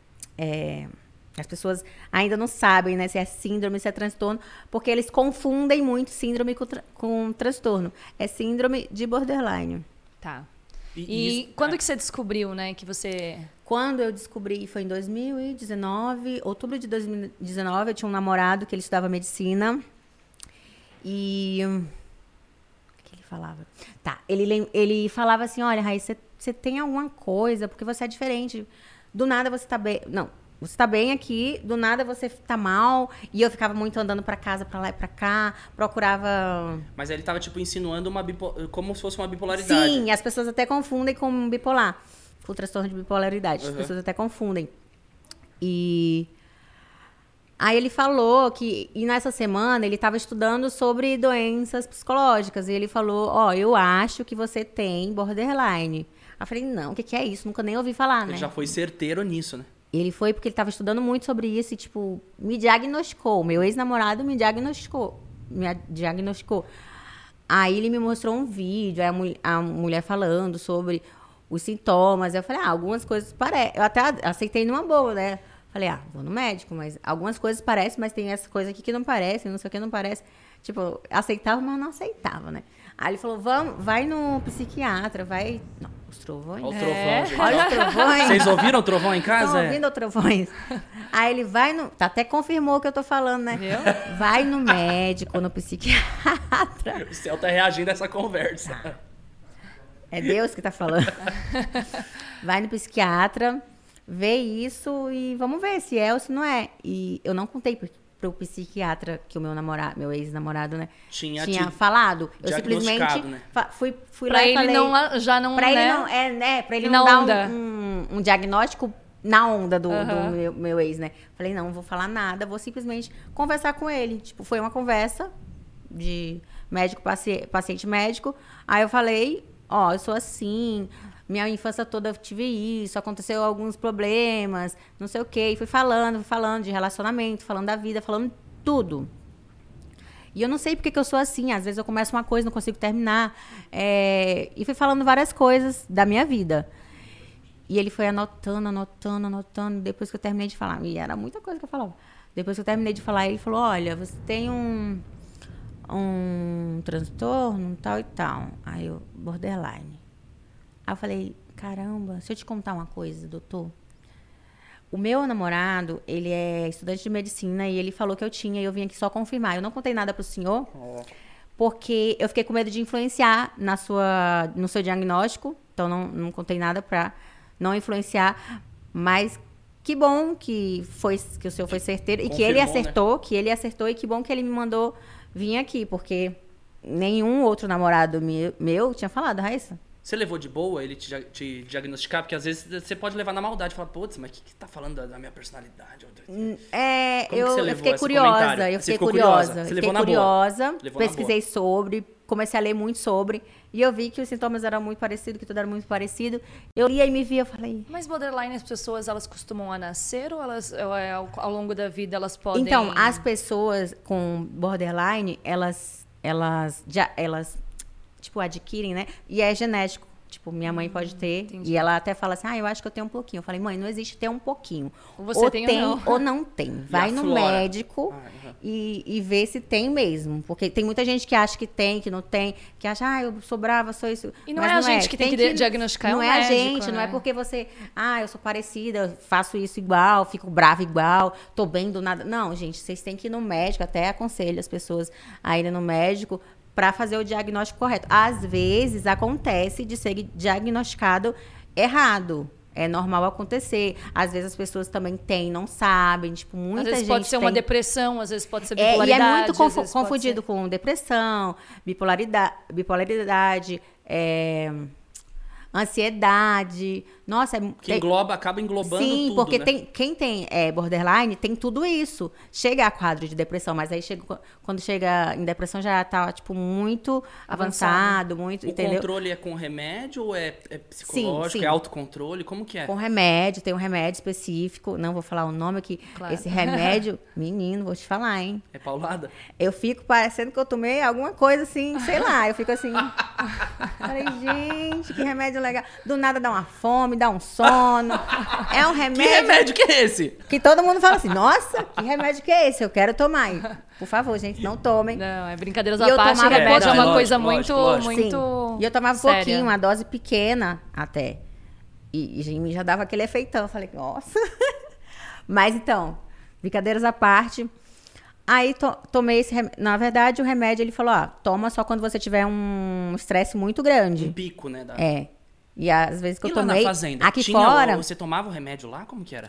é, as pessoas ainda não sabem, né, se é síndrome, se é transtorno, porque eles confundem muito síndrome com, tra- com transtorno. É síndrome de borderline. Tá. E, E isso- quando é. que você descobriu, né, que você... Quando eu descobri, foi em dois mil e dezenove, outubro de dois mil e dezenove, eu tinha um namorado que ele estudava medicina. E... hum, o que ele falava? Tá, ele, lem- ele falava assim, olha, Raíssa, você- você tem alguma coisa, porque você é diferente. Do nada você tá bem... Não, você tá bem aqui, do nada você tá mal. E eu ficava muito andando pra casa, pra lá e pra cá. Procurava... Mas ele tava, tipo, insinuando uma bipo... como se fosse uma bipolaridade. Sim, as pessoas até confundem com bipolar. Com o transtorno de bipolaridade. As Uhum. pessoas até confundem. E aí ele falou que... E nessa semana ele estava estudando sobre doenças psicológicas. E ele falou, ó, eu acho que você tem borderline. Aí eu falei, não, o que, que é isso? Nunca nem ouvi falar, Ele né? já foi certeiro nisso, né? Ele foi porque ele estava estudando muito sobre isso e, tipo, me diagnosticou. Meu ex-namorado me diagnosticou. Me a- diagnosticou. Aí ele me mostrou um vídeo, aí a, mul- a mulher falando sobre os sintomas. Eu falei, ah, algumas coisas parecem. Eu até aceitei numa boa, né? Falei, ah, vou no médico, mas algumas coisas parecem, mas tem essa coisa aqui que não parece, não sei o que não parece. Tipo, aceitava, mas não aceitava, né? Aí ele falou, vamos, vai no psiquiatra, vai... Não, os trovões. Olha o É. trovão, gente. Olha os trovões. Vocês ouviram o trovão em casa? Estão É. ouvindo o trovões? Aí ele vai no... Tá, até confirmou o que eu tô falando, né? Viu? Vai no médico, no psiquiatra. O céu tá reagindo a essa conversa. É Deus que tá falando. Vai no psiquiatra, vê isso e vamos ver se é ou se não é. E eu não contei pro, pro psiquiatra que o meu namorado, meu ex-namorado, né? Tinha tinha te falado. Eu diagnosticado, simplesmente né? fa- fui, fui Pra lá e ele falei... não, já não, Pra ele né? não, é, né? Pra ele Na não onda. dar um, um, um diagnóstico na onda do, do Aham. meu, meu ex, né? Falei, não, não vou falar nada, vou simplesmente conversar com ele. Tipo, foi uma conversa de médico, paci- paciente médico. Aí eu falei, ó, eu sou assim, minha infância toda eu tive isso, aconteceu alguns problemas, não sei o quê. E fui falando, fui falando de relacionamento, falando da vida, falando tudo. E eu não sei porque que eu sou assim. Às vezes eu começo uma coisa, não consigo terminar. É, E fui falando várias coisas da minha vida. E ele foi anotando, anotando, anotando. Depois que eu terminei de falar. E era muita coisa que eu falava. Depois que eu terminei de falar, ele falou, olha, você tem um, um transtorno, tal e tal. Aí eu, borderline. Aí eu falei, caramba, se eu te contar uma coisa, doutor. O meu namorado, ele é estudante de medicina e ele falou que eu tinha e eu vim aqui só confirmar. Eu não contei nada pro senhor, porque eu fiquei com medo de influenciar na sua, no seu diagnóstico. Então, não, não contei nada pra não influenciar. Mas que bom que, foi, que o senhor foi certeiro e que ele Confirmou, acertou, né? que ele acertou e que bom que ele me mandou vir aqui, porque nenhum outro namorado meu, meu tinha falado, Raíssa. Você levou de boa ele te, te diagnosticar? Porque às vezes você pode levar na maldade e falar, putz, mas o que, que tá falando da, da minha personalidade? É, Como eu, que você eu levou fiquei esse curiosa, comentário? eu Você fiquei ficou curiosa. curiosa? Você Fiquei levou na boa? curiosa, Levou na pesquisei sobre, comecei a ler muito sobre, e eu vi que os sintomas eram muito parecidos, que tudo era muito parecido. Eu lia e me via, eu falei... Mas borderline, as pessoas, elas costumam a nascer ou elas, ou é, ao, ao longo da vida, elas podem... Então, as pessoas com borderline, elas, elas, já, elas tipo, adquirem, né? E é genético. Tipo, minha mãe pode ter, entendi. e ela até fala assim, ah, eu acho que eu tenho um pouquinho. Eu falei, mãe, não existe ter um pouquinho. Você ou tem ou tem não. ou não tem. Vai no aflora. médico Ah, uhum. e, e vê se tem mesmo. Porque tem muita gente que acha que tem, que não tem, que acha, ah, eu sou brava, sou isso. E não Mas é a gente que tem que diagnosticar, é Não o é a médico, gente, não é né? porque você, ah, eu sou parecida, faço isso igual, fico brava igual, tô bem do nada. Não, gente, vocês têm que ir no médico, até aconselho as pessoas a irem no médico para fazer o diagnóstico correto. Às vezes acontece de ser diagnosticado errado. É normal acontecer. Às vezes as pessoas também têm, não sabem. Tipo, muita Às vezes gente pode ser uma tem... depressão, às vezes pode ser É, e bipolaridade. é muito às confu- vezes pode confundido ser- com depressão, bipolaridade, bipolaridade é, ansiedade. Nossa, é, Que tem- engloba, acaba englobando Sim, tudo, porque né? tem, quem tem é, borderline tem tudo isso. Chega a quadro de depressão, mas aí chega, quando chega em depressão já tá, tipo, muito avançado, Avançado. muito, O entendeu? controle é com remédio ou é, é psicológico, sim. é autocontrole? Como que é? Com remédio, tem um remédio específico, não vou falar o nome aqui. Claro. Esse remédio, menino, vou te falar, hein? É paulada? Eu fico parecendo que eu tomei alguma coisa assim, sei lá, eu fico assim. Falei, gente, que remédio legal. Do nada dá uma fome, dá um sono. É um Que remédio remédio que é esse? que todo mundo fala assim, nossa, que remédio que é esse? Eu quero tomar. E, por favor, gente, não tomem. Não, é brincadeiras E à eu parte, tomava- remédio é, É, uma lógico, coisa lógico, muito, lógico. muito Sim. E eu tomava um séria. pouquinho, uma dose pequena até. E, e em mim já dava aquele efeitão. Eu falei, nossa. Mas então, brincadeiras à parte. Aí to- tomei esse remédio. Na verdade, o remédio, ele falou, ó, toma só quando você tiver um estresse muito Um grande. pico, né? Da... É. E às vezes que E eu lá tomei na fazenda? aqui Tinha fora. o- Você tomava o remédio lá? Como que era?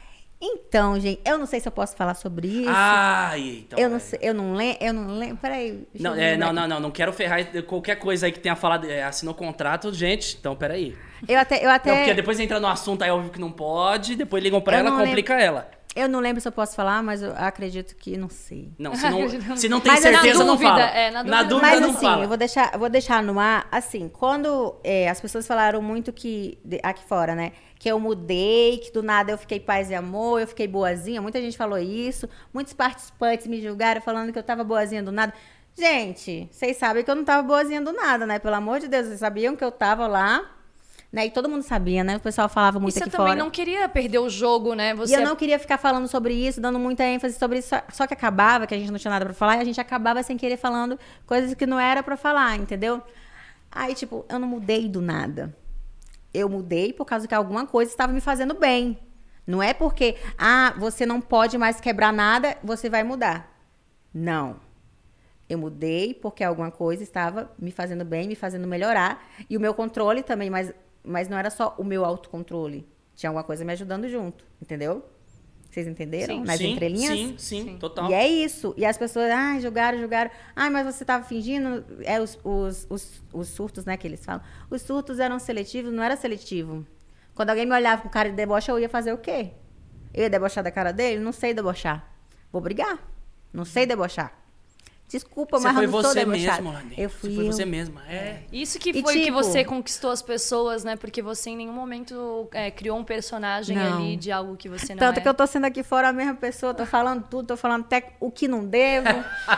Então, gente, eu não sei se eu posso falar sobre isso. Ai, então. eu não é. sei, eu não lembro, eu não lembro. Peraí. deixa Não, eu é, lembrar não, aqui. não, não, não quero ferrar qualquer coisa aí que tenha falado, é, assinou contrato, gente, então peraí. Eu até, eu até Não, porque depois entra no assunto aí óbvio que não pode, depois ligam pra Eu ela, não complica ela. Eu não lembro se eu posso falar, mas eu acredito que não sei. Não, se não, se não tem Mas na certeza, não dúvida, fala. é, na na dúvida- dúvida Mas não assim, fala. eu vou deixar, eu vou deixar no ar, assim, quando é, as pessoas falaram muito que, de- aqui fora, né, que eu mudei, que do nada eu fiquei paz e amor, eu fiquei boazinha, muita gente falou isso, muitos participantes me julgaram falando que eu tava boazinha do nada. Gente, vocês sabem que eu não tava boazinha do nada, né, pelo amor de Deus, vocês sabiam que eu tava lá, né, e todo mundo sabia, né, o pessoal falava E muito você aqui também fora. não queria perder o jogo, né? Você E eu não queria ficar falando sobre isso, dando muita ênfase sobre isso, só- só que acabava, que a gente não tinha nada pra falar, e a gente acabava sem querer falando coisas que não era pra falar, entendeu? Aí, tipo, eu não mudei do nada. Eu mudei por causa que alguma coisa estava me fazendo bem. Não é porque, ah, você não pode mais quebrar nada, você vai mudar. Não. Eu mudei porque alguma coisa estava me fazendo bem, me fazendo melhorar. E o meu controle também, mas, mas não era só o meu autocontrole. Tinha alguma coisa me ajudando junto, entendeu? Vocês entenderam? Sim. Nas sim, entrelinhas? Sim, sim, Sim. total. E é isso. E as pessoas, ah, julgaram, julgaram. Ah, mas você estava fingindo. É, os, os, os, os surtos, né, que eles falam. Os surtos eram seletivos, não era seletivo. Quando alguém me olhava com cara de deboche, eu ia fazer o quê? Eu ia debochar da cara dele? Não sei debochar. Vou brigar. Não sei debochar. Desculpa, Você mas foi eu não sou você debochada. mesmo, Lani. Eu Você fui foi eu. você mesma. É. Isso que E, foi que tipo- você conquistou as pessoas, né? Porque você em nenhum momento é, criou um personagem Não. ali de algo que você não Tanto é. que eu tô sendo aqui fora a mesma pessoa, tô falando tudo, tô falando até o que não devo,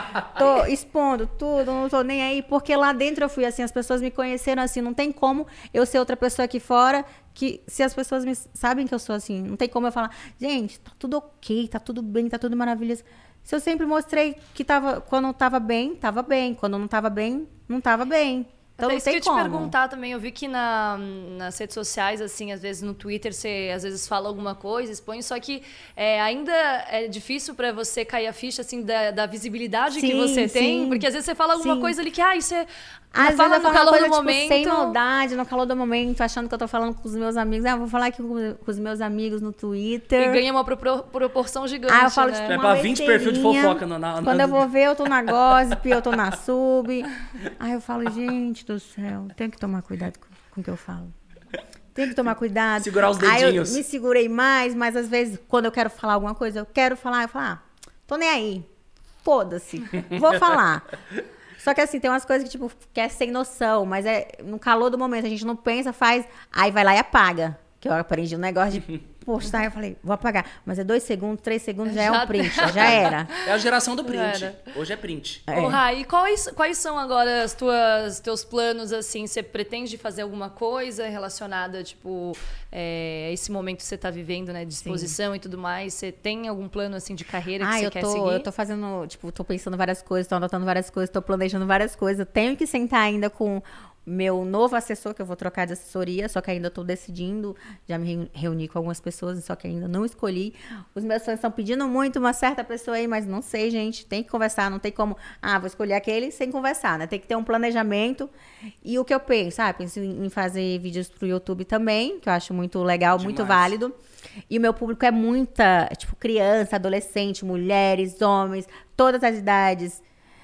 tô expondo tudo, não tô nem aí, porque lá dentro eu fui assim, as pessoas me conheceram assim, não tem como eu ser outra pessoa aqui fora, que se as pessoas me sabem que eu sou assim, não tem como eu falar, gente, tá tudo ok, tá tudo bem, tá tudo maravilhoso. Se eu sempre mostrei que tava, quando tava bem, tava bem, quando não tava bem, não tava bem. Então Até não isso que eu tem ia te como. perguntar também, eu vi que na, nas redes sociais, assim, às vezes no Twitter, você às vezes fala alguma coisa, expõe, só que é, ainda é difícil pra você cair a ficha, assim, da, da visibilidade que Sim, você tem, sim. porque às vezes você fala alguma Sim. coisa ali que, ah, isso é... Às vezes fala eu no falo uma calor coisa, do tipo, momento. sem maldade, no calor do momento, achando que eu tô falando com os meus amigos. Ah, vou falar aqui com, com os meus amigos no Twitter. E ganha uma propor- proporção gigante, Ah, eu falo, né? tipo, Vai uma pra vinte perfil de besteirinha. fofoca na, na, Quando na- eu vou ver, eu tô na gossip, eu tô na sub. Aí eu falo, gente do céu, tenho que tomar cuidado com, com o que eu falo. Tem que tomar cuidado. Segurar os Aí eu dedinhos. me segurei mais, mas às vezes, quando eu quero falar alguma coisa, eu quero falar, eu falo, ah, tô nem aí. Foda-se. Vou falar. Só que assim, tem umas coisas que, tipo, que é sem noção, mas é no calor do momento, a gente não pensa, faz, aí vai lá e apaga. Que eu aprendi um negócio de postar, eu falei, vou apagar. Mas é dois segundos, três segundos, já, é Já um print, já era. É a geração do print. Era. Hoje é print. É. Ô, Rai, quais, quais são agora as tuas teus planos, assim? Você pretende fazer alguma coisa relacionada, tipo, é, a esse momento que você tá vivendo, né? De exposição e tudo mais? Você tem algum plano, assim, de carreira que Ah, você eu quer tô, seguir? eu tô fazendo, tipo, tô pensando várias coisas, tô anotando várias coisas, tô planejando várias coisas. Eu tenho que sentar ainda com meu novo assessor, que eu vou trocar de assessoria, só que ainda tô decidindo, já me reu- reuni com algumas pessoas, só que ainda não escolhi. Os meus fãs estão pedindo muito uma certa pessoa aí, mas não sei, gente, tem que conversar, não tem como, ah, vou escolher aquele sem conversar, né? Tem que ter um planejamento. E o que eu penso, ah, penso em em fazer vídeos pro YouTube também, que eu acho muito legal, muito Demais. válido. E o meu público é muita, tipo, criança, adolescente, mulheres, homens, todas as idades.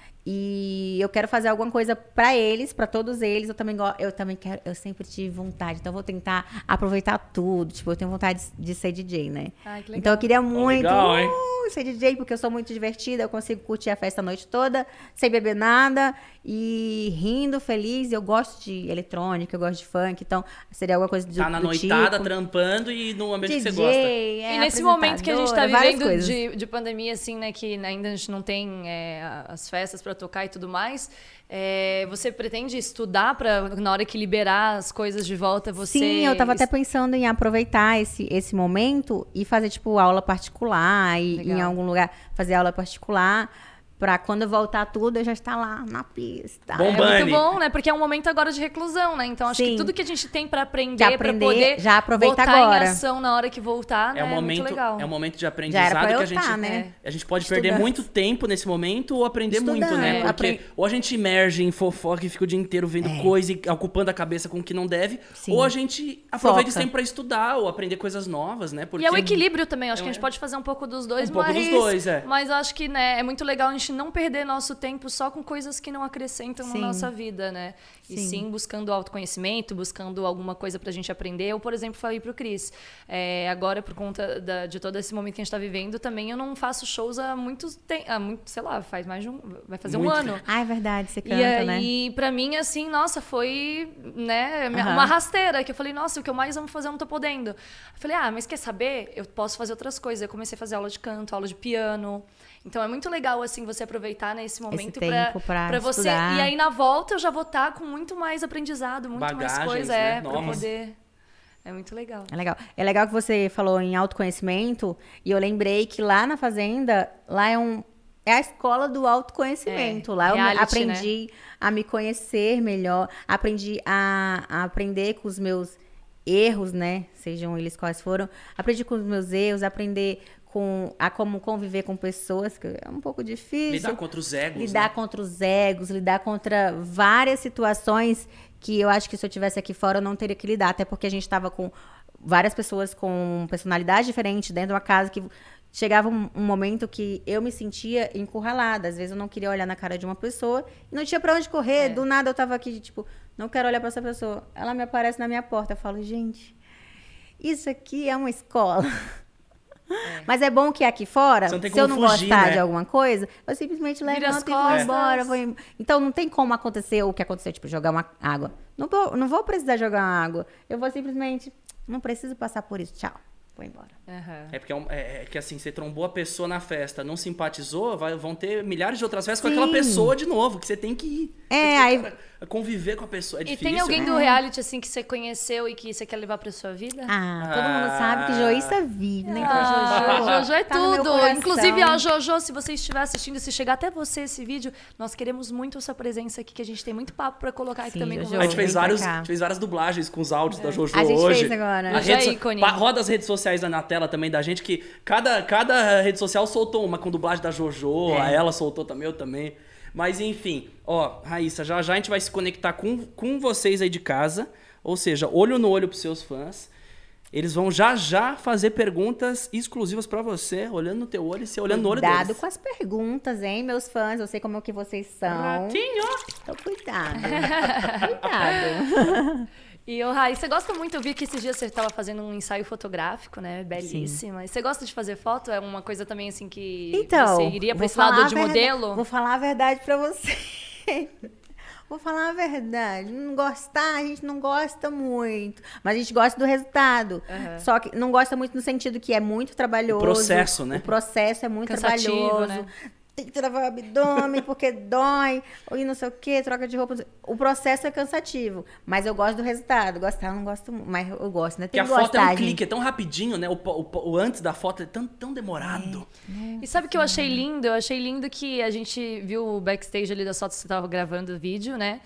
E eu quero fazer alguma coisa pra eles, pra todos eles. Eu também go- eu também quero, eu sempre tive vontade, então eu vou tentar aproveitar tudo. Tipo, eu tenho vontade de, de ser D J, né? Ai, que legal. Então eu queria muito legal, hein? uh, ser D J, porque eu sou muito divertida, eu consigo curtir a festa a noite toda, sem beber nada e rindo, feliz. Eu gosto de eletrônica, eu gosto de funk, então seria alguma coisa do, Tá na do noitada, tipo. trampando e no ambiente D J, que você gosta. é, E nesse momento que a gente tá apresentadora, várias vivendo coisas. de, de pandemia, assim, né, que ainda a gente não tem é, as festas pra tocar e tudo mais, é, você pretende estudar pra, na hora que liberar as coisas de volta, você... Sim, eu tava até pensando em aproveitar esse, esse momento e fazer, tipo, aula particular, e Legal. em algum lugar fazer aula particular, pra quando eu voltar tudo, eu já estar lá na pista. Bom, É Bombani. muito bom, né? Porque é um momento agora de reclusão, né? Então acho Sim. que tudo que a gente tem pra aprender, De pra aprender, poder já aproveita botar agora. em ação na hora que voltar, né? É um momento, muito legal. é um momento de Já era aprendizado pra eu que a gente, tá, né? a gente pode Estudando. perder muito tempo nesse momento ou aprender muito, Estudando, né? é. Porque Apre- ou a gente emerge em fofoca e fica o dia inteiro vendo coisa e ocupando a cabeça com o que não deve, Sim. ou a gente aproveita esse Foca. tempo pra estudar ou aprender coisas novas, né? Porque E é o equilíbrio também, acho É que a gente um- pode fazer um pouco dos dois, Um pouco mas, dos dois, é. mas eu acho que né, é muito legal a gente não perder nosso tempo só com coisas que não acrescentam Sim. na nossa vida, né? E Sim. sim buscando autoconhecimento, buscando alguma coisa pra gente aprender. Eu, por exemplo, falei pro Cris, é, agora por conta da- de todo esse momento que a gente tá vivendo, também eu não faço shows há muitos tempos, muito, sei lá, faz mais de um, vai fazer Muito um ano. Ah, é verdade, você canta, E né? aí, pra mim, assim, nossa, foi, né, minha- Aham. uma rasteira, que eu falei, nossa, o que eu mais amo fazer eu não tô podendo. Eu falei, ah, mas quer saber? Eu posso fazer outras coisas. Eu comecei a fazer aula de canto, aula de piano. Então é muito legal, assim, você aproveitar nesse momento pra, tempo pra pra você. estudar. E aí, na volta, eu já vou estar com muito mais aprendizado, muito mais Bagagens, coisa, né, é, pra novas. poder. É muito legal. É legal. É legal que você falou em autoconhecimento e eu lembrei que lá na fazenda, lá é um é a escola do autoconhecimento. É, lá eu me- reality, aprendi a me conhecer melhor, aprendi a, a aprender com os meus erros, né? Sejam eles quais foram. Aprendi com os meus erros, aprender com a como conviver com pessoas, que é um pouco difícil. lidar contra os egos, Lidar né? contra os egos, lidar contra várias situações que eu acho que se eu tivesse aqui fora eu não teria que lidar, até porque a gente estava com várias pessoas com personalidade diferente dentro de uma casa que chegava um, um momento que eu me sentia encurralada. Às vezes eu não queria olhar na cara de uma pessoa e não tinha pra onde correr. É. Do nada eu tava aqui, tipo, não quero olhar pra essa pessoa. Ela me aparece na minha porta. Eu falo, gente, isso aqui é uma escola. Mas é bom que aqui fora, Você não tem se eu como não fugir, gostar né? de alguma coisa, eu simplesmente Vira as levanto e vou costas. embora. Vou em- Então não tem como acontecer o que aconteceu, tipo, jogar uma água. Não vou, não vou precisar jogar uma água. Eu vou simplesmente, não preciso passar por isso. Tchau. Vou embora. Aham. É porque é, um- é- é que assim, você trombou a pessoa na festa, não simpatizou, vai- vão ter milhares de outras festas com Sim. aquela pessoa de novo, que você tem que ir. É, Você tem que, aí- cara, conviver com a pessoa. É E difícil. tem alguém né? do reality, assim, que você conheceu e que você quer levar pra sua vida? Ah, todo mundo sabe que Joísta vive, né? Então, Ah, Jojo, Jojo é tá no meu tudo. coração. Inclusive, ó, Jojo, se você estiver assistindo, se chegar até você esse vídeo, nós queremos muito a sua presença aqui, que a gente tem muito papo pra colocar aqui Sim, também Jojo. com A gente você. fez, Vem pra vários, cá. a gente fez várias dublagens com os áudios da Jojo A gente hoje. fez agora. A Jojo é rede so- ícone. pa- roda as redes sociais aí na tela também da gente, que cada, cada rede social soltou uma com dublagem da Jojo, É. a ela soltou também, eu também. Mas enfim, ó, Raíssa, já já a gente vai se conectar com, com vocês aí de casa. Ou seja, olho no olho pros seus fãs. Eles vão já já fazer perguntas exclusivas pra você, olhando no teu olho e você olhando no olho deles. Cuidado com as perguntas, hein, meus fãs. Eu sei como é que vocês são. Ratinho! Então, cuidado. Cuidado. E, ô, Rai, você gosta muito, eu vi que esses dias você estava fazendo um ensaio fotográfico, né? Belíssima. E você gosta de fazer foto? É uma coisa também, assim, que então, você iria para vou esse lado falar de a verdade- modelo? Vou falar a verdade pra você. Vou falar a verdade. Não gostar, a gente não gosta muito. Mas a gente gosta do resultado. Uhum. Só que não gosta muito no sentido que é muito trabalhoso. O processo, né? O processo é muito Cansativo, trabalhoso. né? Tem que travar o abdômen porque dói. Ou não sei o quê, troca de roupa. O processo é cansativo. Mas eu gosto do resultado. Gostar, eu não gosto muito. Mas eu gosto, né? Porque Tem a que foto gostar, é um gente. clique, é tão rapidinho, né? O, o- o antes da foto é tão, tão demorado. E sabe o que eu achei lindo? Eu achei lindo que a gente viu o backstage ali das fotos que você estava gravando o vídeo, né?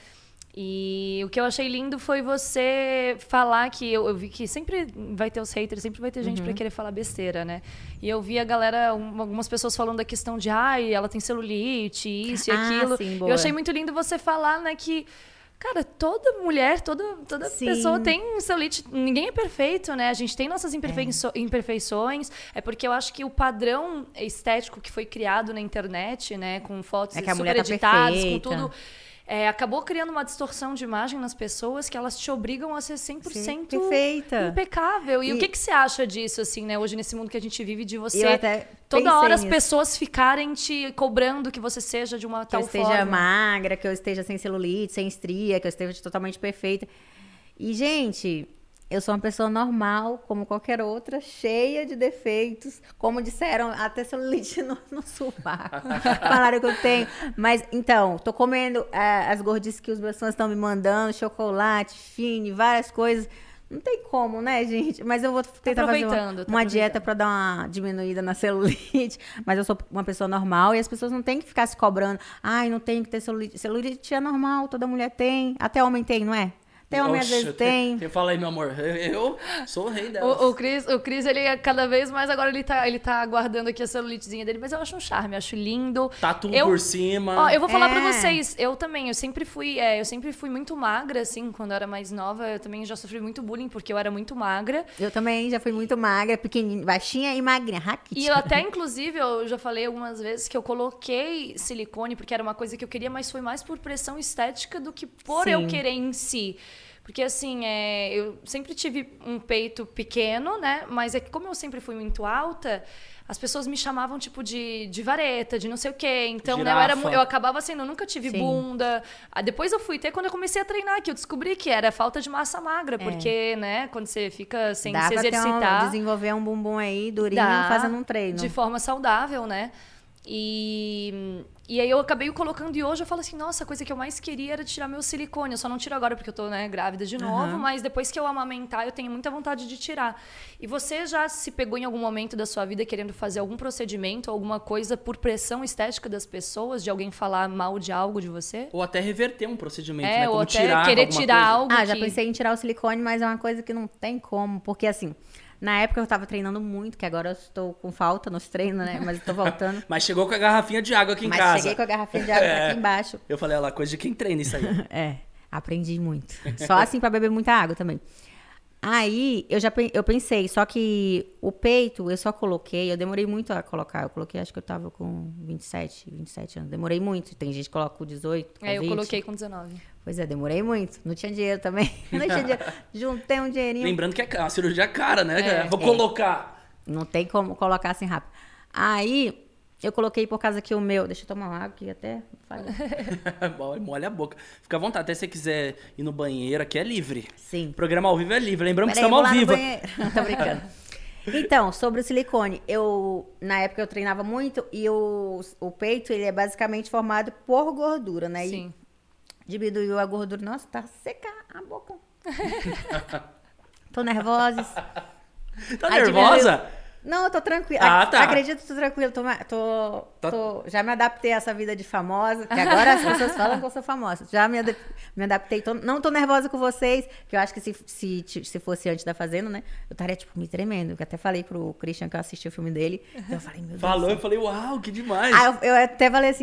E o que eu achei lindo foi você falar que eu, eu vi que sempre vai ter os haters, sempre vai ter gente Uhum. pra querer falar besteira, né? E eu vi a galera, um- algumas pessoas falando da questão de ai, ela tem celulite, isso e Ah, aquilo. sim, eu boa. achei muito lindo você falar, né, que cara, toda mulher, toda, toda Sim. pessoa tem celulite. Ninguém é perfeito, né? A gente tem nossas imperfeiço- É. imperfeições. É porque eu acho que o padrão estético que foi criado na internet, né? Com fotos É que a super mulher tá editadas, com perfeita. tudo. é, acabou criando uma distorção de imagem nas pessoas que elas te obrigam a ser cem por cento Perfeita. impecável. E, E- o que, que você acha disso, assim, né? Hoje, nesse mundo que a gente vive, de você... Eu até Toda pensei hora as nisso. pessoas ficarem te cobrando que você seja de uma Que eu tal esteja forma. magra, que eu esteja sem celulite, sem estria, que eu esteja totalmente perfeita. E, gente, eu sou uma pessoa normal, como qualquer outra, cheia de defeitos. Como disseram, até celulite no, no sovaco. Falaram que eu tenho. Mas, então, tô comendo é, as gordices que os meus fãs estão me mandando, chocolate, fine, várias coisas. Não tem como, né, gente? Mas eu vou tentar fazer uma, aproveitando, tá uma dieta aproveitando. pra dar uma diminuída na celulite. Mas eu sou uma pessoa normal e as pessoas não têm que ficar se cobrando. Ai, não tem que ter celulite. Celulite é normal, toda mulher tem. Até homem tem, não é? Até homem às Oxe, vezes eu tem. te- Fala aí, meu amor. Eu, eu sou o rei delas. O, o Cris, o Cris, ele é cada vez mais agora ele tá, ele tá guardando aqui a celulitezinha dele, mas eu acho um charme, eu acho lindo. Tatu eu, por cima. Ó, eu vou falar pra É. vocês, eu também, eu sempre fui, é, eu sempre fui muito magra, assim, quando eu era mais nova, eu também já sofri muito bullying, porque eu era muito magra. Eu também já fui muito magra, pequenininha, baixinha e magrinha, raquítica. E eu até, inclusive, eu já falei algumas vezes que eu coloquei silicone, porque era uma coisa que eu queria, mas foi mais por pressão estética do que por Sim. eu querer em si. Porque, assim, é, eu sempre tive um peito pequeno, né? Mas é que como eu sempre fui muito alta, as pessoas me chamavam, tipo, de, de vareta, de não sei o quê. Então, né, eu, era, mu- Girafa. eu acabava sendo, eu nunca tive Sim. bunda. Ah, depois eu fui ter quando eu comecei a treinar, que eu descobri que era falta de massa magra. Porque, né, quando você fica sem Dá se pra ter um, exercitar... desenvolver um bumbum aí, durinho, Dá, fazendo um treino. de forma saudável, né? E, e aí eu acabei colocando, e hoje eu falo assim, nossa, a coisa que eu mais queria era tirar meu silicone. Eu só não tiro agora porque eu tô, né, grávida de novo, Aham. mas depois que eu amamentar, eu tenho muita vontade de tirar. E você já se pegou em algum momento da sua vida querendo fazer algum procedimento, alguma coisa por pressão estética das pessoas, de alguém falar mal de algo de você? Ou até reverter um procedimento, É, né? ou Como até tirar querer alguma tirar coisa. algo Ah, já que... pensei em tirar o silicone, mas é uma coisa que não tem como. Porque, assim, na época eu tava treinando muito, que agora eu estou com falta nos treinos, né? Mas eu tô voltando. Mas chegou com a garrafinha de água aqui em Mas casa. cheguei com a garrafinha de água É. aqui embaixo. Eu falei, olha lá, coisa de quem treina isso aí. É, aprendi muito. Só assim pra beber muita água também. Aí, eu já pen- eu pensei, só que o peito eu só coloquei, eu demorei muito a colocar. Eu coloquei, acho que eu tava com vinte e sete, vinte e sete anos. Demorei muito. Tem gente que coloca com dezoito, com É, eu vinte. coloquei com dezenove. Pois é, demorei muito. Não tinha dinheiro também. Não tinha dinheiro. Juntei um dinheirinho. Lembrando que é ca- a cirurgia é cara, né? É. Vou É. colocar. Não tem como colocar assim rápido. Aí, eu coloquei por causa que o meu... Deixa eu tomar uma água que até falha. Molha a boca. Fica à vontade. Até se você quiser ir no banheiro, aqui é livre. Sim. O programa ao vivo é livre. Lembrando que Peraí, estamos eu ao vou lá vivo. no banheiro. Tô brincando. Então, sobre o silicone, eu na época eu treinava muito e o, o peito ele é basicamente formado por gordura, né? E Sim. diminuiu a gordura. Nossa, tá seca a boca. Tô nervosa. Tá Aí nervosa? Não, eu tô tranquila. Ah, Ac- tá. Acredito que tô tranquila. Tô, ma- tô, Tá. tô- já me adaptei a essa vida de famosa, que agora as pessoas falam que eu sou famosa. Já me, ade- me adaptei. Tô- não tô nervosa com vocês, que eu acho que se, se, se fosse antes da Fazenda, né? Eu estaria, tipo, me tremendo. Eu até falei pro Christian que eu assisti o filme dele. Então eu falei, meu Deus. Falou, do eu céu. falei, uau, que demais. Aí eu, eu até falei assim,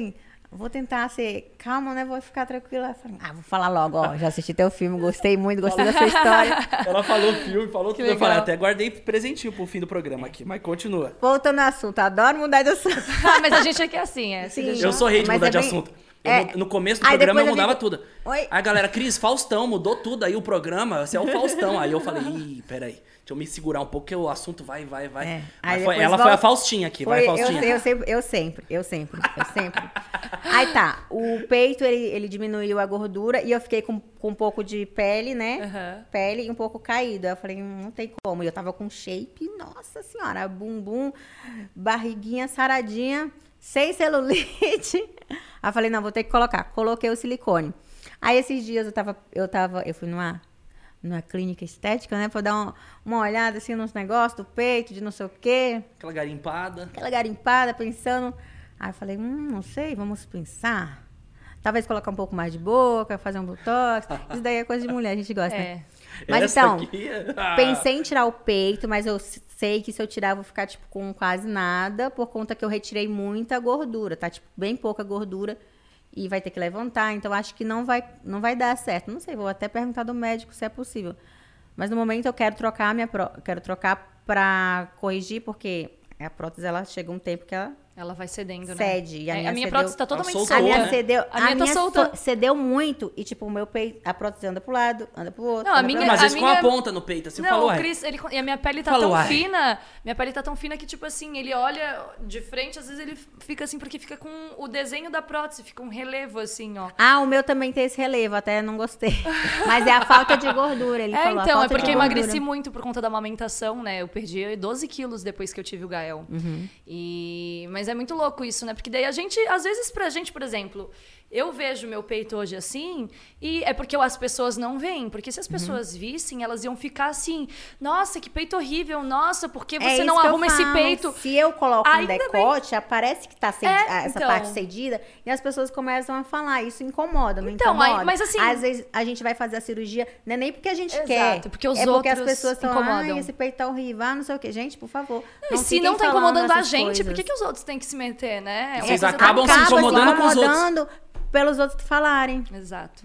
vou tentar ser calma, né? Vou ficar tranquila. Falei, ah, vou falar logo, ó. Já assisti teu filme, gostei muito, gostei da sua história. Ela falou filme, falou Que tudo. Eu legal. falei, até guardei presentinho pro fim do programa aqui, mas continua. Voltando ao assunto, adoro mudar de assunto. Ah, mas a gente aqui é assim, é. Sim. Eu sou rei de Mas mudar é de bem- assunto. Eu, é. no, no começo do Aí programa eu depois eu mudava fico- tudo. Oi? Aí, galera, Cris, Faustão, mudou tudo aí o programa. Você é o Faustão. Aí eu falei, ih, peraí. Deixa eu me segurar um pouco, que o assunto vai, vai, vai. É. Aí Aí foi- depois ela foi a volta- Faustinha aqui, vai, Foi, eu, Faustinha. eu, sempre, eu sempre, eu sempre, eu sempre. Aí tá, o peito, ele, ele diminuiu a gordura e eu fiquei com, com um pouco de pele, né? Aham. Pele e um pouco caído. Aí eu falei, hum, não tem como. E eu tava com shape, nossa senhora, bumbum, barriguinha saradinha, sem celulite. Aí eu falei, não, vou ter que colocar. Coloquei o silicone. Aí esses dias eu tava, eu tava, eu fui numa... numa clínica estética, né? Pra dar uma, uma olhada, assim, nos negócios do peito, de não sei o quê. Aquela garimpada. Aquela garimpada, pensando. Aí eu falei, hum, não sei, vamos pensar. Talvez colocar um pouco mais de boca, fazer um botox. Isso daí é coisa de mulher, a gente gosta, né? É. Mas Essa então, aqui é- Ah. pensei em tirar o peito, mas eu s- sei que se eu tirar, eu vou ficar, tipo, com quase nada, por conta que eu retirei muita gordura, tá? Tipo, bem pouca gordura. E vai ter que levantar, então acho que não vai, não vai dar certo. Não sei, vou até perguntar do médico se é possível. Mas no momento eu quero trocar a minha pró- quero trocar pra corrigir, porque a prótese, ela chega um tempo que ela Ela vai cedendo, né? cede. E a É, minha a minha cedeu- prótese tá totalmente Ela solta. A soltou, minha né? cedeu, A minha tá solta. so- cedeu muito e tipo o meu peito, a prótese anda pro lado, anda pro outro. Não, a anda minha- pro Mas às outro. vezes a com a minha- ponta no peito, assim, Não, falou, o ué. Chris, ele, e a minha pele tá Falou, tão ai. fina, minha pele tá tão fina que, tipo assim, ele olha de frente, às vezes ele fica assim, porque fica com o desenho da prótese, fica um relevo, assim, ó. Ah, o meu também tem esse relevo, até não gostei. Mas é a falta de gordura, ele É, falou. a então, é falta de porque eu gordura. emagreci muito por conta da amamentação, né? Eu perdi doze quilos depois que eu tive o Gael. Uhum. E... Mas é muito louco isso, né? Porque daí a gente, às vezes pra gente, por exemplo, eu vejo meu peito hoje assim, e é porque as pessoas não veem. Porque se as pessoas Uhum. vissem, elas iam ficar assim, nossa, que peito horrível, nossa, por que É você isso não que eu arruma esse falo. peito? Se eu coloco um Ainda bem. decote, aparece que tá cedi- É, ah, essa então. parte cedida e as pessoas começam a falar. Isso incomoda, não Então, aí- incomoda? mas assim- Às vezes a gente vai fazer a cirurgia, não é nem porque a gente Exato, quer. porque os é porque as outros pessoas estão, incomodam. ai, esse peito tá horrível, ah, não sei o quê. Gente, por favor. E se fiquem não tá falando incomodando a essas gente, por coisas. que, que os outros têm que se meter, né? É uma Vocês coisa acabam da- se Acaba incomodando com os outros. incomodando pelos outros falarem. Exato.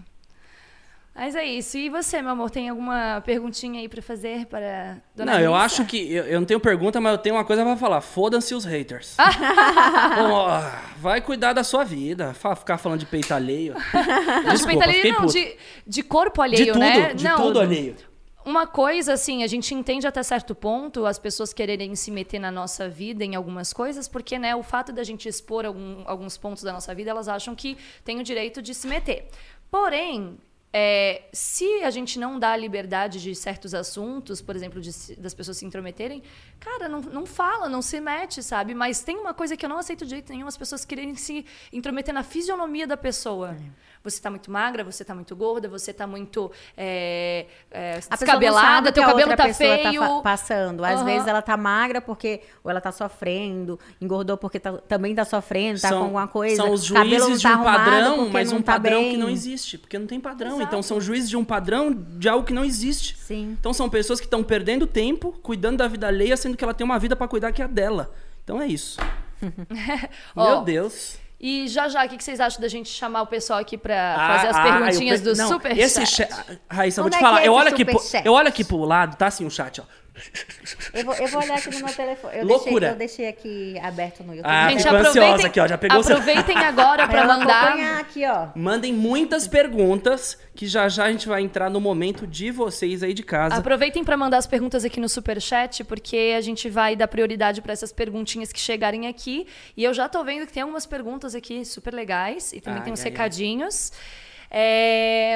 Mas é isso. E você, meu amor, tem alguma perguntinha aí pra fazer para Dona Não, eu Raíssa? acho que. Eu, eu não tenho pergunta, mas eu tenho uma coisa pra falar. Foda-se os haters. Bom, ó, vai cuidar da sua vida. Fa- Ficar falando de peito alheio. Não, de Desculpa, peito alheio, fiquei não, puto. de, de corpo alheio, De tudo, né? de não, tudo alheio. Uma coisa, assim, a gente entende até certo ponto as pessoas quererem se meter na nossa vida em algumas coisas, porque, né, o fato da gente expor algum- alguns pontos da nossa vida, elas acham que tem o direito de se meter. Porém, é, se a gente não dá a liberdade de certos assuntos, por exemplo, de se- das pessoas se intrometerem, cara, não, não fala, não se mete, sabe? Mas tem uma coisa que eu não aceito de jeito nenhum, as pessoas quererem se intrometer na fisionomia da pessoa. Você tá muito magra, você tá muito gorda, você tá muito é, é, A pessoa não descabelada, sabe o teu que a cabelo outra tá pessoa feio. Tá fa- passando. Às Aham. vezes ela tá magra porque ou ela tá sofrendo, engordou porque tá- também tá sofrendo, tá com alguma coisa. São os cabelo não juízes de tá um arrumado padrão, porque mas não um tá padrão bem. que não existe. Porque não tem padrão. Exato. Então são juízes de um padrão de algo que não existe. Sim. Então são pessoas que estão perdendo tempo, cuidando da vida alheia, sendo que ela tem uma vida pra cuidar que é a dela. Então é isso. Ó, Meu Deus. E já já, o que que vocês acham da gente chamar o pessoal aqui pra Ah, fazer as ah, perguntinhas eu pe- do não, Superchat? Esse chat. Raíssa, eu vou Onde te é falar. que é eu, esse olho aqui pro, superchat? eu olho aqui pro lado, tá assim o chat, ó. Eu vou, eu vou olhar aqui no meu telefone. Eu Loucura. deixei, eu deixei aqui aberto no YouTube. Ah, Gente, ficou aproveitem, ansiosa aqui, ó, já pegou o seu- aproveitem agora pra eu vou mandar. acompanhar aqui, ó. Mandem muitas perguntas, que já já a gente vai entrar no momento de vocês aí de casa. Aproveitem para mandar as perguntas aqui no Superchat, porque a gente vai dar prioridade para essas perguntinhas que chegarem aqui. E eu já tô vendo que tem algumas perguntas aqui super legais e também Ai, tem uns ai, ai. recadinhos. É,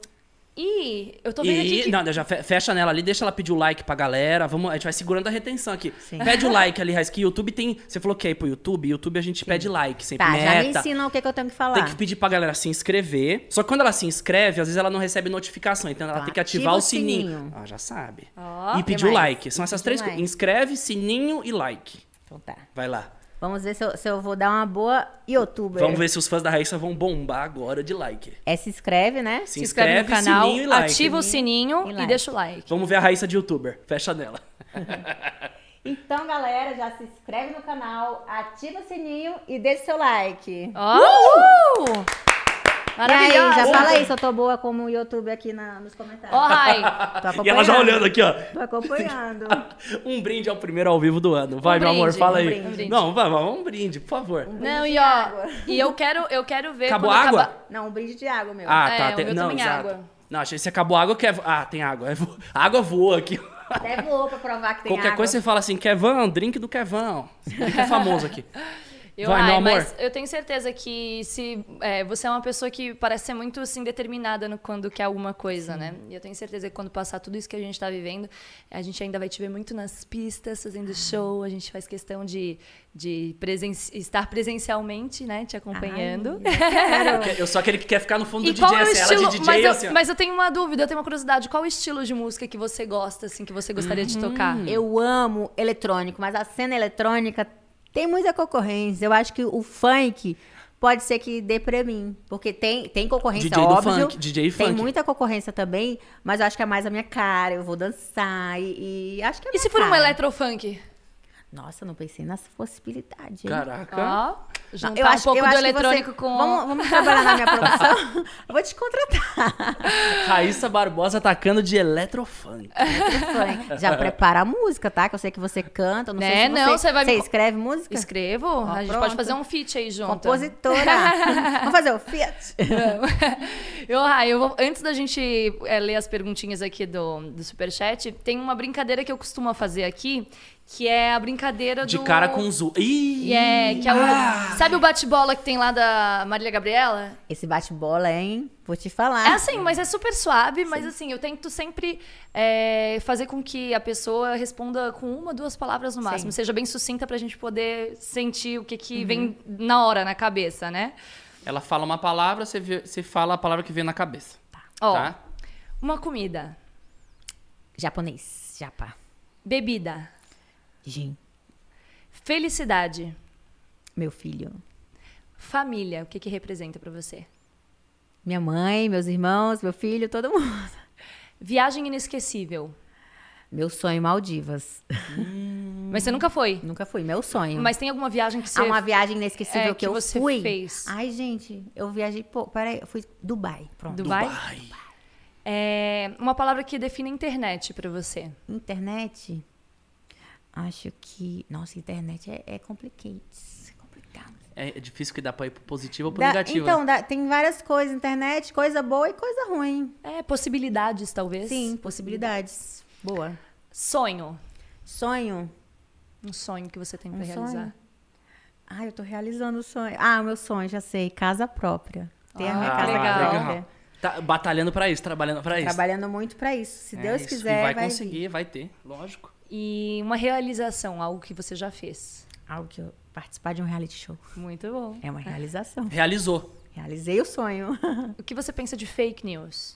E eu tô vendo aqui E, que... não, já fe- fecha nela ali, deixa ela pedir o like pra galera. Vamos, a gente vai segurando a retenção aqui. Sim. Pede o like ali, Raiz, que YouTube tem. Você falou que é ir pro YouTube, YouTube a gente pede like, sempre Tá, já me meta. ensina o que, que eu tenho que falar. Tem que pedir pra galera se inscrever. Só que quando ela se inscreve, às vezes ela não recebe notificação. Então ela Tá, tem que ativar ativa o o sininho. sininho. Ah, já sabe. Ó, e que pedir o mais? like. São E essas pedir três like. coisas. Inscreve, sininho e like. Então tá. Vai lá. Vamos ver se eu, se eu vou dar uma boa youtuber. Vamos ver se os fãs da Raíssa vão bombar agora de like. É, se inscreve, né? Se Se inscreve no inscreve, canal, sininho e like. ativa o sininho E e, like. deixa o like. Vamos ver a Raíssa de youtuber. Fecha nela. Então, galera, já se inscreve no canal, ativa o sininho e deixa seu like. Oh! Uh! E aí, Maravilhosa! já fala aí se eu tô boa como o YouTube aqui na, nos comentários. Ó, Rai! Tô acompanhando. E ela já olhando aqui, ó. Tô acompanhando. Um brinde ao primeiro ao vivo do ano. Vai, Um meu amor, brinde, fala um aí. brinde. Um brinde. Não, vai, vai, um brinde, por favor. Um brinde Não, de e ó, água. e eu quero, eu quero ver Acabou quando a água? acabar- Não, um brinde de água, meu. Ah, É, tá. o tem- meu Não, também é exato. água. Não, achei que se acabou a água, quer. Ah, tem água. É vo- A água voa aqui. Até vou pra provar que tem Qualquer água. coisa você fala assim, Kevão, drink do Kevão. Esse drink é famoso aqui. Eu, Vai, ai, meu amor. mas eu tenho certeza que se é, você é uma pessoa que parece ser muito assim determinada no quando quer alguma coisa, né? E eu tenho certeza que quando passar tudo isso que a gente tá vivendo, a gente ainda vai te ver muito nas pistas, fazendo show, a gente faz questão de, de presen estar presencialmente, né, te acompanhando. Ai, Eu sou aquele que quer ficar no fundo E do qual D J, é o assim, estilo? ela de D J, mas, eu, assim, ó. mas eu tenho uma dúvida, eu tenho uma curiosidade. Qual o estilo de música que você gosta, assim, que você gostaria de tocar? Eu amo eletrônico, mas a cena eletrônica tem muita concorrência. Eu acho que o funk pode ser que dê pra mim. Porque tem, tem concorrência, D J do óbvio. funk, D J Tem funk. muita concorrência também, mas eu acho que é mais a minha cara. Eu vou dançar e, e acho que é a E se minha for um cara. eletrofunk? Nossa, não pensei nessa possibilidade. hein? Caraca. Ó, juntar Eu acho, um pouco eu do acho que eletrônico você... com... Vamos, vamos trabalhar na minha produção? Eu vou te contratar. Raíssa Barbosa atacando de eletrofunk. Funk. Já prepara a música, tá? Que eu sei que você canta. Não Né? sei se Não, você, você vai me você co- escreve música? Escrevo? a gente pronto. pode fazer um feat aí junto. Compositora. Vamos fazer o Fiat? eu, ah, eu vou, antes da gente é, ler as perguntinhas aqui do, do Superchat, tem uma brincadeira que eu costumo fazer aqui, que é a brincadeira De do... cara com zoom. Ih! É, que é o... Ah! Sabe o bate-bola que tem lá da Marília Gabriela? Esse bate-bola, hein? Vou te falar. É assim, mas é super suave, mas assim, eu tento sempre é, fazer com que a pessoa responda com uma, duas palavras no máximo. Sim. Seja bem sucinta pra gente poder sentir o que, que vem na hora, na cabeça, né? Ela fala uma palavra, você, vê- você fala a palavra que vem na cabeça. Ó, Tá? uma comida, Japonês. Japa. bebida, Gin. felicidade, Meu filho. família, o que, que representa pra você? Minha mãe, meus irmãos, meu filho, todo mundo. Viagem inesquecível. Meu sonho, Maldivas. Mas você nunca foi? Nunca fui, meu sonho. Mas tem alguma viagem que você... Há uma viagem inesquecível é, que, que eu você fui. fez. Ai, gente, eu viajei... Pô, peraí, eu fui Dubai. Pronto. Dubai? Dubai. É, uma palavra que define a internet pra você. Internet, acho que... Nossa, internet é, é complicado. complicado. É difícil que dá pra ir pro positivo ou pro Dá- negativo. então, né? dá- tem várias coisas. Internet, coisa boa e coisa ruim. É, possibilidades, talvez. Sim, possibilidades. Boa. Sonho. Sonho. Um sonho que você tem pra Um realizar. sonho? Ah, eu tô realizando o sonho. Ah, o meu sonho, já sei. Casa própria. Ter a minha Ah, casa legal. própria. Tá batalhando pra isso, trabalhando pra isso. Trabalhando muito pra isso. Se É Deus isso. quiser, E vai, vai conseguir, vir. vai ter, lógico. E uma realização, algo que você já fez. Algo que eu participar de um reality show. Muito bom. É uma realização. Realizou. Realizei o sonho. O que você pensa de fake news?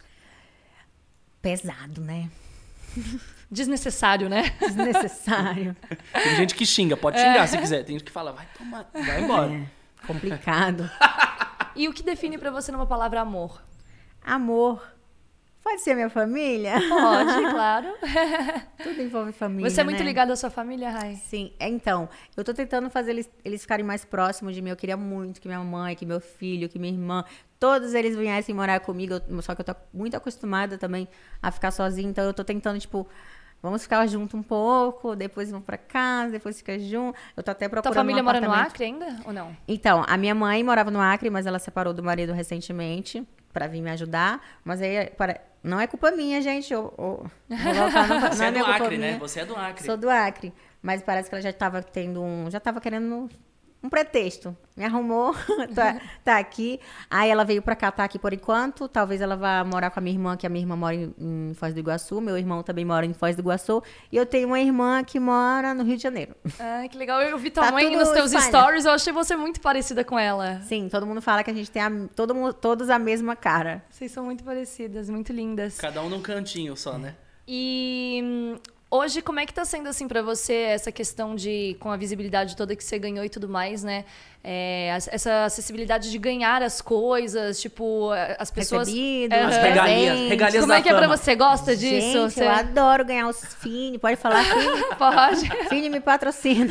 Pesado, né? Desnecessário, né? Desnecessário. Tem gente que xinga, pode xingar se quiser. Tem gente que fala, vai tomar, vai embora. É, complicado. E o que define pra você numa palavra amor? Amor. Pode ser minha família? Pode, claro. Tudo envolve família, Você é muito né? ligado à sua família, Rai? Sim, é, então, eu tô tentando fazer eles, eles ficarem mais próximos de mim. Eu queria muito que minha mãe, que meu filho, que minha irmã, todos eles viessem morar comigo. Eu- só que eu tô muito acostumada também a ficar sozinha. Então eu tô tentando, tipo, vamos ficar junto um pouco, depois vamos pra casa, depois fica junto. Eu tô até procurando Tua família um mora no apartamento. Acre ainda ou não? Então, a minha mãe morava no Acre, mas ela separou do marido recentemente pra vir me ajudar. Mas aí, para... não é culpa minha, gente. Eu, eu... vou voltar, não, Você não é é do minha culpa Acre, minha. né? Você é do Acre. Sou do Acre. Mas parece que ela já estava tendo um... Já estava querendo um pretexto. Me arrumou, tá, tá aqui. Aí ela veio pra cá, tá aqui por enquanto. Talvez ela vá morar com a minha irmã, que a minha irmã mora em, em Foz do Iguaçu. Meu irmão também mora em Foz do Iguaçu. E eu tenho uma irmã que mora no Rio de Janeiro. Ai, que legal. Eu vi tua Tá mãe tudo nos teus Espanha. stories, eu achei você muito parecida com ela. Sim, todo mundo fala que a gente tem a, todo mundo, todos a mesma cara. Vocês são muito parecidas, muito lindas. Cada um num cantinho só, né? E hum, Hoje, como é que tá sendo, assim, pra você essa questão de, com a visibilidade toda que você ganhou e tudo mais, né? É, essa acessibilidade de ganhar as coisas, tipo, as pessoas... Recebidos, Uhum. As regalias, presentes. regalias Como da é que é pra fama. você? Gosta disso? Gente, Você- eu adoro ganhar os Fini. Pode falar, Fini? Pode. Fini me patrocina.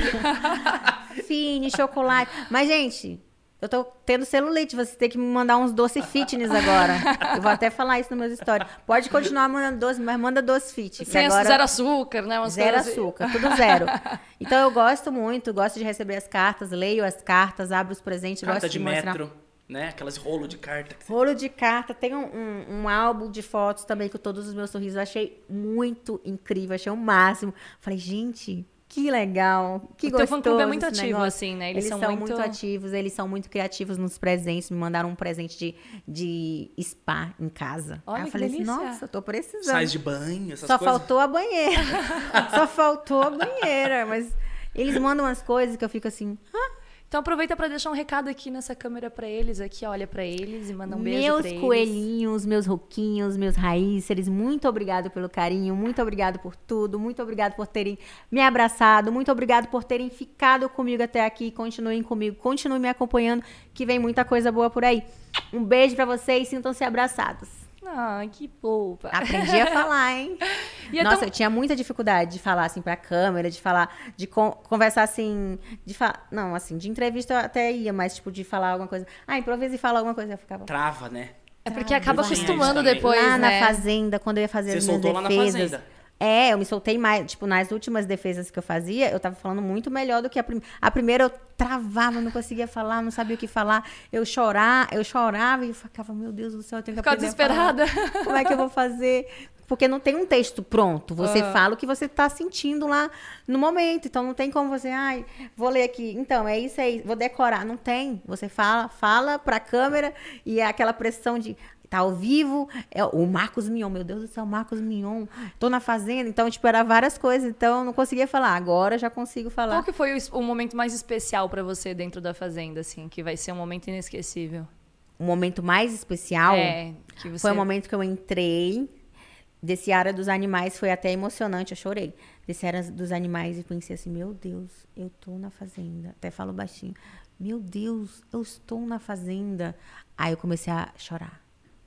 Fini, chocolate. Mas, gente, eu tô tendo celulite. Você tem que me mandar uns doce fitness agora. Eu vou até falar isso nos meus stories. Pode continuar mandando doce, mas manda doce fit. que Sem agora... zero açúcar, né? Umas Zero coisas assim. açúcar, tudo zero. Então eu gosto muito, gosto de receber as cartas, leio as cartas, abro os presentes, Carta gosto de de mostrar. metro, né? Aquelas rolo de carta. que você- Rolo de carta, tem um, um, um álbum de fotos também com todos os meus sorrisos. Eu achei muito incrível, achei o máximo. Falei, gente, que legal, que O teu gostoso. fã-clube é muito esse ativo, negócio. assim, né? Eles Eles, são são, muito- muito... ativos, eles são muito criativos nos presentes. Me mandaram um presente de, de spa em casa. Olha Aí eu que falei assim, delícia. nossa, eu tô precisando. Sais de banho, essas Só coisas. faltou a banheira. Só faltou a banheira. Mas eles mandam umas coisas que eu fico assim. "Ah, Então aproveita pra deixar um recado aqui nessa câmera pra eles, aqui, olha pra eles e manda um beijo meus pra eles. coelhinhos, meus roquinhos, meus raíceres, muito obrigado pelo carinho, muito obrigado por tudo, muito obrigado por terem me abraçado, muito obrigado por terem ficado comigo até aqui. Continuem comigo, continuem me acompanhando, que vem muita coisa boa por aí. Um beijo pra vocês, sintam-se abraçados. Ai, que boba. Aprendi a falar, hein? E é Nossa, tão- eu tinha muita dificuldade de falar assim pra câmera, de falar, de con- conversar assim, de falar, não, assim, de entrevista eu até ia, mas tipo de falar alguma coisa. Ah, improvisa e fala alguma coisa, eu ficava Trava, né? É porque acaba Eu tinha isso acostumando também. depois, lá né? na fazenda, quando eu ia fazer Você as minhas soltou lá na defesas. fazenda. É, eu me soltei mais, tipo, nas últimas defesas que eu fazia, eu tava falando muito melhor do que a primeira. A primeira eu travava, não conseguia falar, não sabia o que falar. Eu chorar, eu chorava e eu ficava, meu Deus do céu, eu tenho que Ficava aprender a falar. desesperada. Como é que eu vou fazer? Porque não tem um texto pronto. Você Ah. fala o que você tá sentindo lá no momento. Então não tem como você, ai, vou ler aqui. Então, é isso aí, vou decorar. Não tem. Você fala, fala pra câmera e é aquela pressão de tá ao vivo, é o Marcos Mion, meu Deus do céu, Marcos Mion, tô na fazenda, então, tipo, era várias coisas, então eu não conseguia falar, agora já consigo falar. Qual que foi o, es- o momento mais especial pra você dentro da fazenda, assim, que vai ser um momento inesquecível? O momento mais especial É, que você... foi o momento que eu entrei, desse área dos animais, foi até emocionante, eu chorei, desse área dos animais e pensei assim, meu Deus, eu tô na fazenda, até falo baixinho, meu Deus, eu estou na fazenda, aí eu comecei a chorar.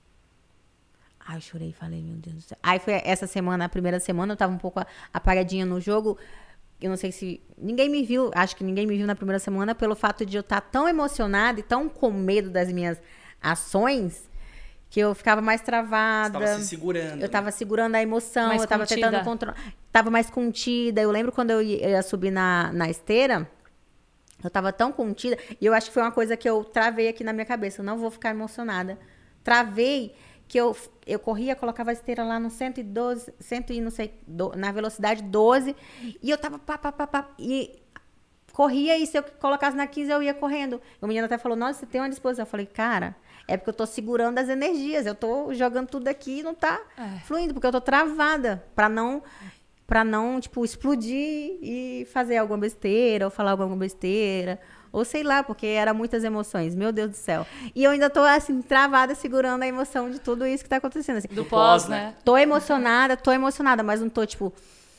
Aí eu chorei e falei, meu Deus do céu. Aí foi essa semana, a primeira semana, eu tava um pouco apagadinha no jogo. Eu não sei se... Ninguém me viu, acho que ninguém me viu na primeira semana pelo fato de eu estar tão emocionada e tão com medo das minhas ações que eu ficava mais travada. Você tava se segurando. Eu tava segurando a emoção, Mais eu tava contida. tentando controlar. Tava mais contida. Eu lembro quando eu ia, eu ia subir na, na esteira, eu tava tão contida. E eu acho que foi uma coisa que eu travei aqui na minha cabeça. Eu não vou ficar emocionada. Travei que eu, eu corria, colocava a esteira lá no cento e doze, cem e não sei, do, na velocidade doze. E eu tava pá, pá, pá, pá. E corria e se eu colocasse na quinze, eu ia correndo. O menino até falou, nossa, você tem uma disposição. Eu falei, cara, é porque eu tô segurando as energias. Eu tô jogando tudo aqui e não tá É. fluindo, porque eu tô travada pra não, pra não, tipo, explodir e fazer alguma besteira ou falar alguma besteira. Ou sei lá, porque era muitas emoções. Meu Deus do céu. E eu ainda tô, assim, travada, segurando a emoção de tudo isso que tá acontecendo. Assim. Do pós, pós, né? né? Tô emocionada, tô emocionada, mas não tô, tipo...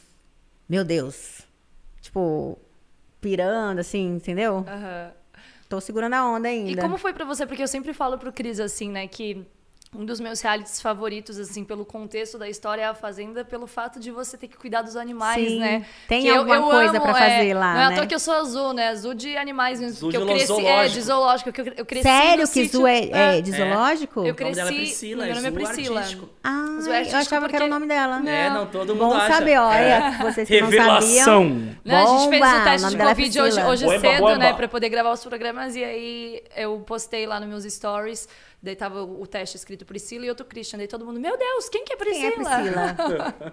Meu Deus. Tipo, pirando, assim, entendeu? Aham. Tô segurando a onda ainda. E como foi pra você? Porque eu sempre falo pro Cris, assim, né, que um dos meus realities favoritos, assim, pelo contexto da história é a Fazenda, pelo fato de você ter que cuidar dos animais, Sim, né? tem Que eu- alguma eu coisa amo, pra é, fazer lá, Não é à né? toa que eu sou azul, né? Azul de animais mesmo. Azul que eu de cresci, é, zoológico. de zoológico. Que eu, eu cresci Sério no que sítio- Zu é, é de É. zoológico? Eu O nome cresci... dela é Priscila, meu é nome é Zu Priscila. artístico. Ah, Zu é eu artístico achava que era o porque- nome dela. É, não, todo mundo Bom acha. saber, olha, É. vocês que não sabiam. Revelação. Né, a gente fez Bomba! o teste nome de dela é Covid hoje, Priscila. hoje Boemba, cedo, boemba. né? Pra poder gravar os programas. E aí eu postei lá nos meus stories. Daí tava o o teste escrito Priscila e outro Christian. Daí todo mundo, meu Deus, quem que é Priscila? Quem é Priscila?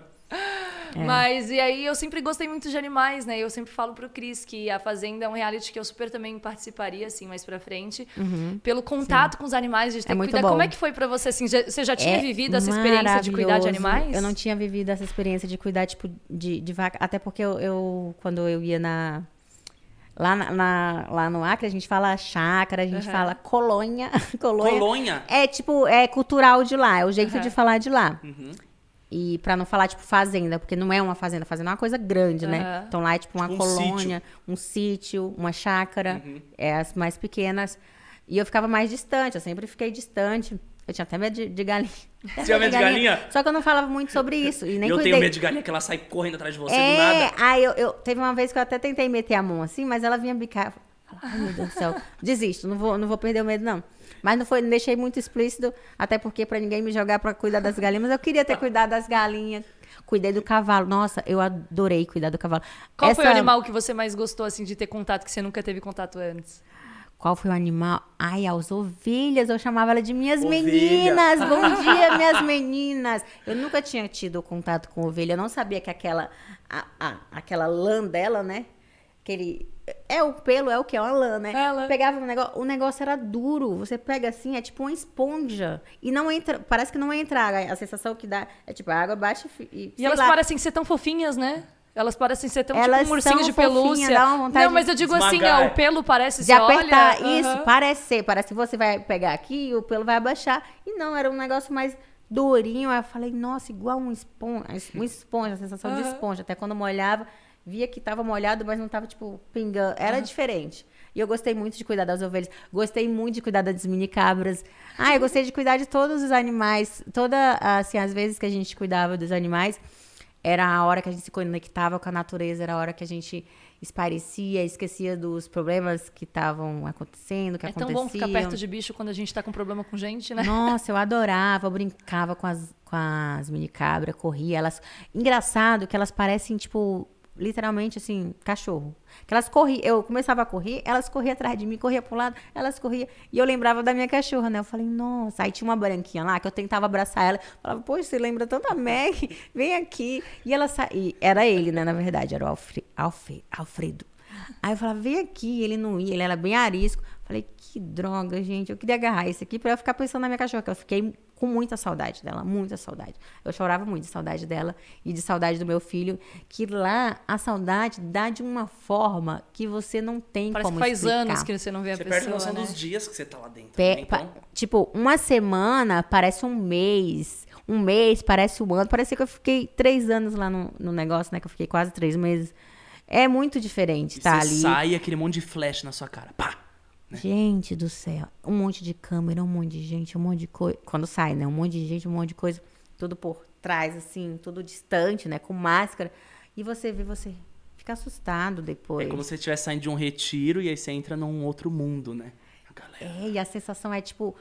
Mas, e aí eu sempre gostei muito de animais, né? Eu sempre falo pro Cris que a Fazenda é um reality que eu super também participaria, assim, mais pra frente. Pelo contato com os animais, de ter É que muito cuidar. bom. Como é que foi pra você, assim? Já- Você já tinha É vivido essa experiência de cuidar de maravilhoso. animais? Eu não tinha vivido essa experiência de cuidar, tipo, de, de vaca. Até porque eu, eu, quando eu ia na... Lá, na, na- lá no Acre, a gente fala chácara, a gente Uhum. fala colônia. colônia. Colônia. É, tipo, é cultural de lá. É o jeito Uhum. de falar de lá. Uhum. E pra não falar, tipo, fazenda, porque não é uma fazenda. Fazenda é uma coisa grande, né? Aham. Então lá é tipo uma Tipo um colônia, um sítio, uma chácara. É as mais pequenas. E eu ficava mais distante, eu sempre fiquei distante. Eu tinha até medo de, de galinha. Você tinha medo de galinha? Só que eu não falava muito sobre isso. E nem eu cuidei. tenho medo de galinha, que ela sai correndo atrás de você é, do nada. aí eu, eu... Teve uma vez que eu até tentei meter a mão assim, mas ela vinha bicar. Ai, meu Deus do céu. Desisto, não vou, não vou perder o medo, não. Mas não foi, não deixei muito explícito, até porque pra ninguém me jogar pra cuidar das galinhas. Mas eu queria ter cuidado das galinhas. Cuidei do cavalo. Nossa, eu adorei cuidar do cavalo. Qual Essa... foi o animal que você mais gostou, assim, de ter contato, que você nunca teve contato antes? Qual foi o animal? Ai, as ovelhas. Eu chamava ela de minhas Ovelha. meninas. Bom dia, minhas meninas. Eu nunca tinha tido contato com ovelha. Eu não sabia que aquela, a, a, aquela lã dela, né? Aquele... É o pelo, é o que? É uma lã, né? Ela. Pegava um negócio, o negócio era duro. Você pega assim, é tipo uma esponja. E não entra, parece que não entra água. A sensação que dá é tipo, a água bate e. E elas lá. parecem ser tão fofinhas, né? Elas parecem ser tão elas tipo um ursinho de pelúcia. Dá uma vontade não, mas eu digo esmagar. assim, ó, o pelo parece de você apertar. olha, Isso, uh-huh. parece ser. Parece que você vai pegar aqui e o pelo vai abaixar. E não, era um negócio mais durinho. Aí eu falei, nossa, igual um esponja. Um esponja, a sensação uh-huh. de esponja. Até quando eu molhava, via que tava molhado, mas não tava, tipo, pingando. Era uh-huh. diferente. E eu gostei muito de cuidar das ovelhas. Gostei muito de cuidar das mini cabras. Ah, eu gostei de cuidar de todos os animais. Toda, assim, as vezes que a gente cuidava dos animais, era a hora que a gente se conectava com a natureza, era a hora que a gente esparecia, esquecia dos problemas que estavam acontecendo, que é aconteciam. É tão bom ficar perto de bicho quando a gente tá com problema com gente, né? Nossa, eu adorava, eu brincava com as, com as mini cabras, corria. Elas... Engraçado que elas parecem, tipo... literalmente, assim, cachorro. Que elas corriam, eu começava a correr, elas corriam atrás de mim, corria pro lado, elas corriam, e eu lembrava da minha cachorra, né? Eu falei, nossa, aí tinha uma branquinha lá, que eu tentava abraçar ela, falava, poxa, você lembra tanto a Meg? Vem aqui. E ela saía, era ele, né, na verdade, era o Alfre... Alfre... Alfredo. Aí eu falava, vem aqui, ele não ia, ele era bem arisco. Falei, que droga, gente, eu queria agarrar esse aqui pra eu ficar pensando na minha cachorra, que eu fiquei com muita saudade dela, muita saudade. Eu chorava muito de saudade dela e de saudade do meu filho, que lá a saudade dá de uma forma que você não tem Parece como que faz explicar. anos que você não vê a Você pessoa, perde a noção né? dos dias que você tá lá dentro. Pe- né? Então, pa- tipo, uma semana parece um mês, um mês parece um ano, parece que eu fiquei três anos lá no, no negócio, né, que eu fiquei quase três meses. É muito diferente, e tá você ali. sai aquele monte de flash na sua cara. Pá! Gente do céu, um monte de câmera, um monte de gente, um monte de coisa. Quando sai, né? Um monte de gente, um monte de coisa. Tudo por trás, assim, tudo distante, né? Com máscara. E você vê, você fica assustado depois. É como se você estivesse saindo de um retiro e aí você entra num outro mundo, né? A galera. É, e a sensação é, tipo...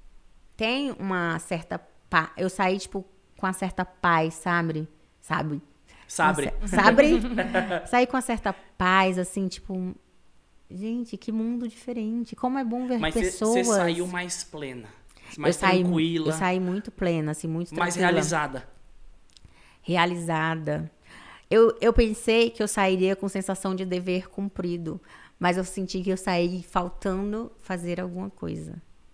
Tem uma certa paz. Eu saí, tipo, com uma certa paz, sabe? Sabe? Sabre. Sabe? Saí com uma certa paz, assim, tipo... Gente, que mundo diferente. Como é bom ver Mas pessoas. você saiu mais plena. Mais eu saí, tranquila. Eu saí muito plena, assim, muito tranquila. Mais realizada. Realizada. Eu, eu pensei que eu sairia com sensação de dever cumprido. Mas eu senti que eu saí faltando fazer alguma coisa.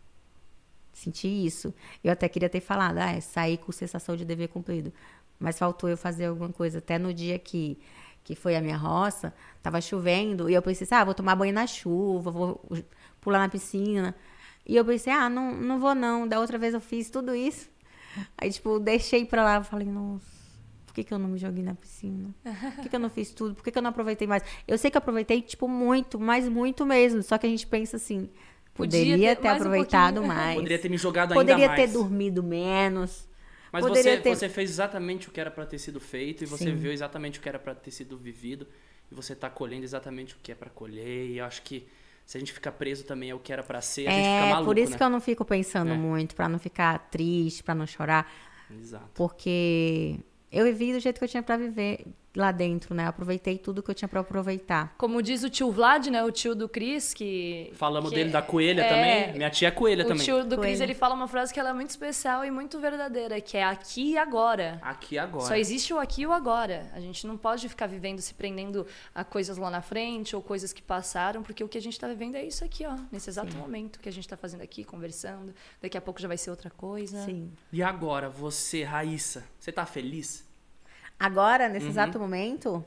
Senti isso. Eu até queria ter falado, ah, saí com sensação de dever cumprido. Mas faltou eu fazer alguma coisa. Até no dia que... que foi a minha roça, tava chovendo, e eu pensei assim, ah, vou tomar banho na chuva, vou pular na piscina. E eu pensei, ah, não, não vou não, da outra vez eu fiz tudo isso. Aí, tipo, deixei pra lá, falei, nossa, por que que eu não me joguei na piscina? Por que que eu não fiz tudo? Por que que eu não aproveitei mais? Eu sei que eu aproveitei, tipo, muito, mas muito mesmo, só que a gente pensa assim, poderia Podia ter ter mais um aproveitado pouquinho. mais. Poderia ter me jogado Poderia ainda mais. ter dormido menos. Mas Poderia você, ter- você fez exatamente o que era pra ter sido feito e você Sim. viu exatamente o que era pra ter sido vivido e você tá colhendo exatamente o que é pra colher e eu acho que se a gente ficar preso também ao que era pra ser, a gente fica É, maluco, por isso né? que eu não fico pensando É. muito, pra não ficar triste, pra não chorar. Exato. Porque eu vivi do jeito que eu tinha pra viver lá dentro, né? Eu aproveitei tudo que eu tinha pra aproveitar. Como diz o tio Vlad, né? O tio do Cris, que... Falamos que dele da coelha é, também. Minha tia é coelha O também. tio do Cris, Coelho. ele fala uma frase que ela é muito especial e muito verdadeira, que é aqui e agora. Aqui agora. Só existe o aqui e o agora. A gente não pode ficar vivendo, se prendendo a coisas lá na frente ou coisas que passaram, porque o que a gente está vivendo é isso aqui, ó. Nesse exato momento que a gente está fazendo aqui, conversando. Daqui a pouco já vai ser outra coisa. Sim. E agora, você, Raíssa, você tá feliz? Agora, nesse Uhum. exato momento,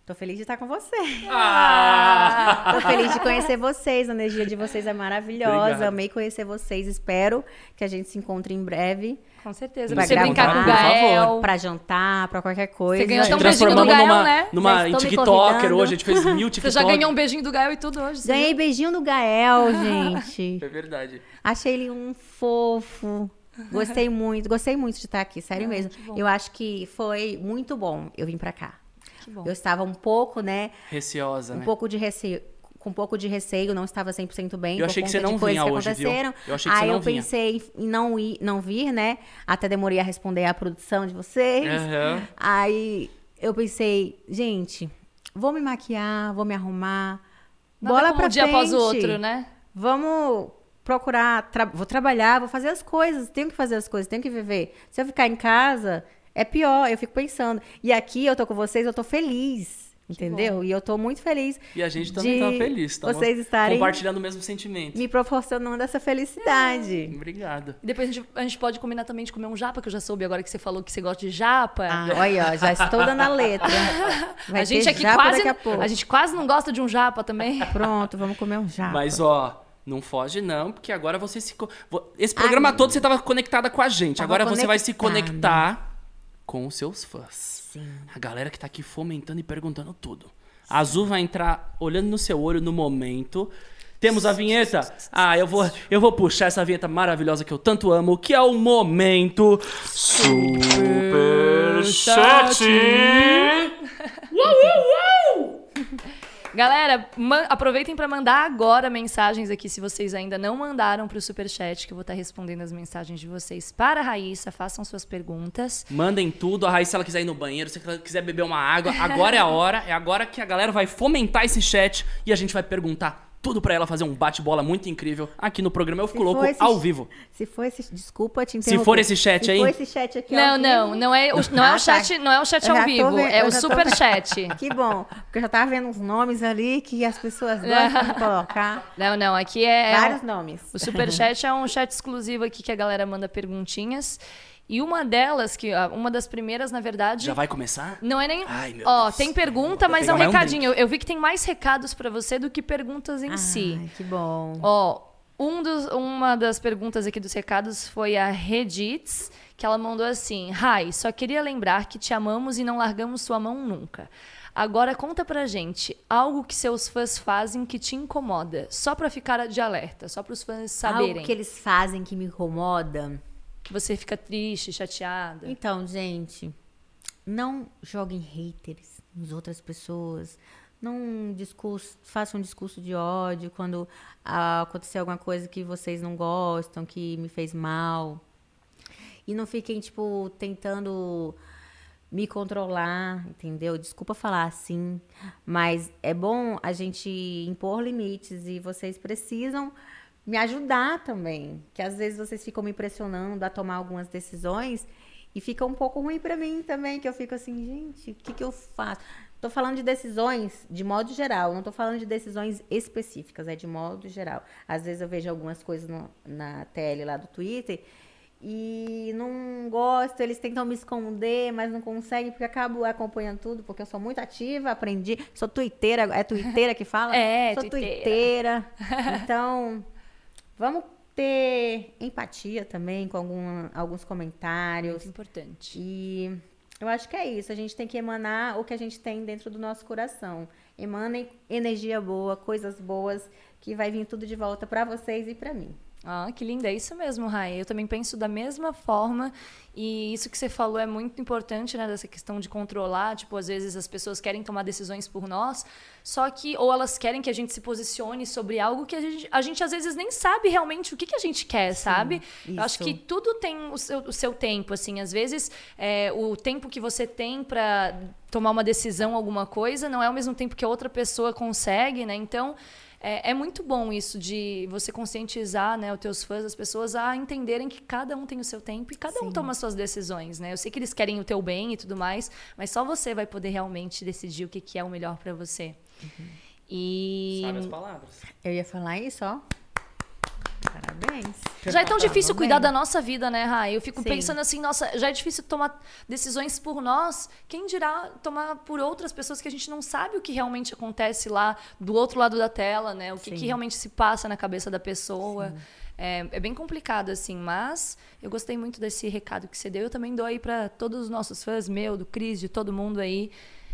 Tô feliz de estar com você. Ah! Tô feliz de conhecer vocês. A energia de vocês é maravilhosa. Obrigado. Amei conhecer vocês. Espero que a gente se encontre em breve. Com certeza. Pra Pra você brincar com o gravar, Gael. Pra jantar, pra qualquer coisa. Você ganhou até um Te beijinho do transformamos Gael, numa, né? numa Já estou me TikToker convidando. hoje. A gente fez mil Você TikToks. já ganhou um beijinho do Gael e tudo hoje. Ganhei viu? beijinho do Gael, gente. É verdade. Achei ele um fofo. Gostei muito. Gostei muito de estar aqui, sério Ah, mesmo. que bom. Eu acho que foi muito bom eu vim pra cá. Que bom. Eu estava um pouco, né? Receosa, Um né? pouco de receio. Com um pouco de receio, não estava cem por cento bem. Eu por achei que conta você não de coisas vinha que hoje, viu? aconteceram. Eu achei que Aí você não eu vinha. pensei em não ir, não vir, né? Até demorei a responder à produção de vocês. Aham. Aí eu pensei, gente, vou me maquiar, vou me arrumar. Nada Bola como pra um dia frente. após o outro, né? Vamos procurar, tra- vou trabalhar, vou fazer as coisas, tenho que fazer as coisas, tenho que viver. Se eu ficar em casa, é pior, eu fico pensando. E aqui eu tô com vocês, eu tô feliz, entendeu? E eu tô muito feliz. E a gente também de tá feliz. Tamo vocês estarem compartilhando o mesmo sentimento. me proporcionando essa felicidade. Obrigado. Depois a gente, a gente pode combinar também de comer um japa, que eu já soube agora que você falou que você gosta de japa. Ah, olha, ó, já estou dando a letra. Vai a gente ter aqui japa quase, daqui a pouco. a gente quase não gosta de um japa também. Pronto, vamos comer um japa. Mas, ó, não foge não, porque agora você se... co- vo- Esse programa Ai, todo você tava conectada com a gente. tava Agora você vai se conectada. conectar com os seus fãs. Sim. A galera que tá aqui fomentando e perguntando tudo. A Azul vai entrar olhando no seu olho no momento. Temos a vinheta. Ah, eu vou, eu vou puxar essa vinheta maravilhosa que eu tanto amo, que é o momento Superchat. Uau, uau, uau! Galera, man- aproveitem para mandar agora mensagens aqui, se vocês ainda não mandaram pro Superchat, que eu vou estar respondendo as mensagens de vocês para a Raíssa. Façam suas perguntas. Mandem tudo. A Raíssa, se ela quiser ir no banheiro, se ela quiser beber uma água, agora é a hora. É agora que a galera vai fomentar esse chat e a gente vai perguntar tudo pra ela, fazer um bate-bola muito incrível aqui no programa Eu Fico Se Louco, for esse- ao vivo. Se for esse... Desculpa te Se interromper. for esse chat Se aí... for esse chat aqui Não, ao não, vivo- não é o, não é Ah, o chat, tá. não é o chat Eu ao já tô vivo, vendo- é eu o já tô- Superchat. Que bom, porque eu já tava vendo uns nomes ali que as pessoas gostam de colocar. Não, não, aqui é, é Vários um- nomes. o Superchat é um chat exclusivo aqui que a galera manda perguntinhas. E uma delas, que ah, uma das primeiras, na verdade, Já vai começar? não é nem. Ai, meu Ó, Deus. tem pergunta, mas é pegar um mais um recadinho. eu, eu vi que tem mais recados pra você do que perguntas em si. Ai, que bom. Ó, um dos, uma das perguntas aqui dos recados foi a Redits, que ela mandou assim: Rai, só queria lembrar que te amamos e não largamos sua mão nunca. Agora conta pra gente algo que seus fãs fazem que te incomoda, só pra ficar de alerta, só pros fãs saberem. Algo que eles fazem que me incomoda. Que você fica triste, chateada. Então, gente, não joguem haters nas outras pessoas. Não discurso, façam um discurso de ódio quando ah, acontecer alguma coisa que vocês não gostam, que me fez mal. E não fiquem, tipo, tentando me controlar, entendeu? Desculpa falar assim, mas é bom a gente impor limites e vocês precisam me ajudar também, que às vezes vocês ficam me pressionando a tomar algumas decisões e fica um pouco ruim pra mim também, que eu fico assim, gente, o que que eu faço? Tô falando de decisões de modo geral, não tô falando de decisões específicas, é de modo geral. Às vezes eu vejo algumas coisas no, na tele lá do Twitter e não gosto, eles tentam me esconder, mas não conseguem, porque eu acabo acompanhando tudo, porque eu sou muito ativa, aprendi, sou tuiteira, é tuiteira que fala? É, sou tuiteira. tuiteira. Então, vamos ter empatia também com algum, alguns comentários. Muito importante. E eu acho que é isso. A gente tem que emanar o que a gente tem dentro do nosso coração. Emanem energia boa, coisas boas, que vai vir tudo de volta para vocês e para mim. Ah, que lindo. É isso mesmo, Rai. Eu também penso da mesma forma. E isso que você falou é muito importante, né? Dessa questão de controlar. Tipo, às vezes as pessoas querem tomar decisões por nós, só que... Ou elas querem que a gente se posicione sobre algo que a gente, a gente às vezes, nem sabe realmente o que, que a gente quer, sabe? Eu acho isso. que tudo tem o seu, o seu tempo, assim. Às vezes, é, o tempo que você tem para tomar uma decisão, alguma coisa, não é o mesmo tempo que a outra pessoa consegue, né? Então... É, é muito bom isso de você conscientizar, né, os teus fãs, as pessoas, a entenderem que cada um tem o seu tempo e cada um Sim. toma as suas decisões, né? Eu sei que eles querem o teu bem e tudo mais, mas só você vai poder realmente decidir o que, que é o melhor para você. Uhum. E... Sabe as palavras. Eu ia falar isso, ó. Parabéns. Já é tão difícil Vamos cuidar bem. da nossa vida, né, Rai? Eu fico Sim. pensando assim, nossa, já é difícil tomar decisões por nós. Quem dirá tomar por outras pessoas que a gente não sabe o que realmente acontece lá do outro lado da tela, né? O que, Sim. que realmente se passa na cabeça da pessoa. É, é bem complicado, assim, mas eu gostei muito desse recado que você deu. Eu também dou aí para todos os nossos fãs, meu, do Cris, de todo mundo aí,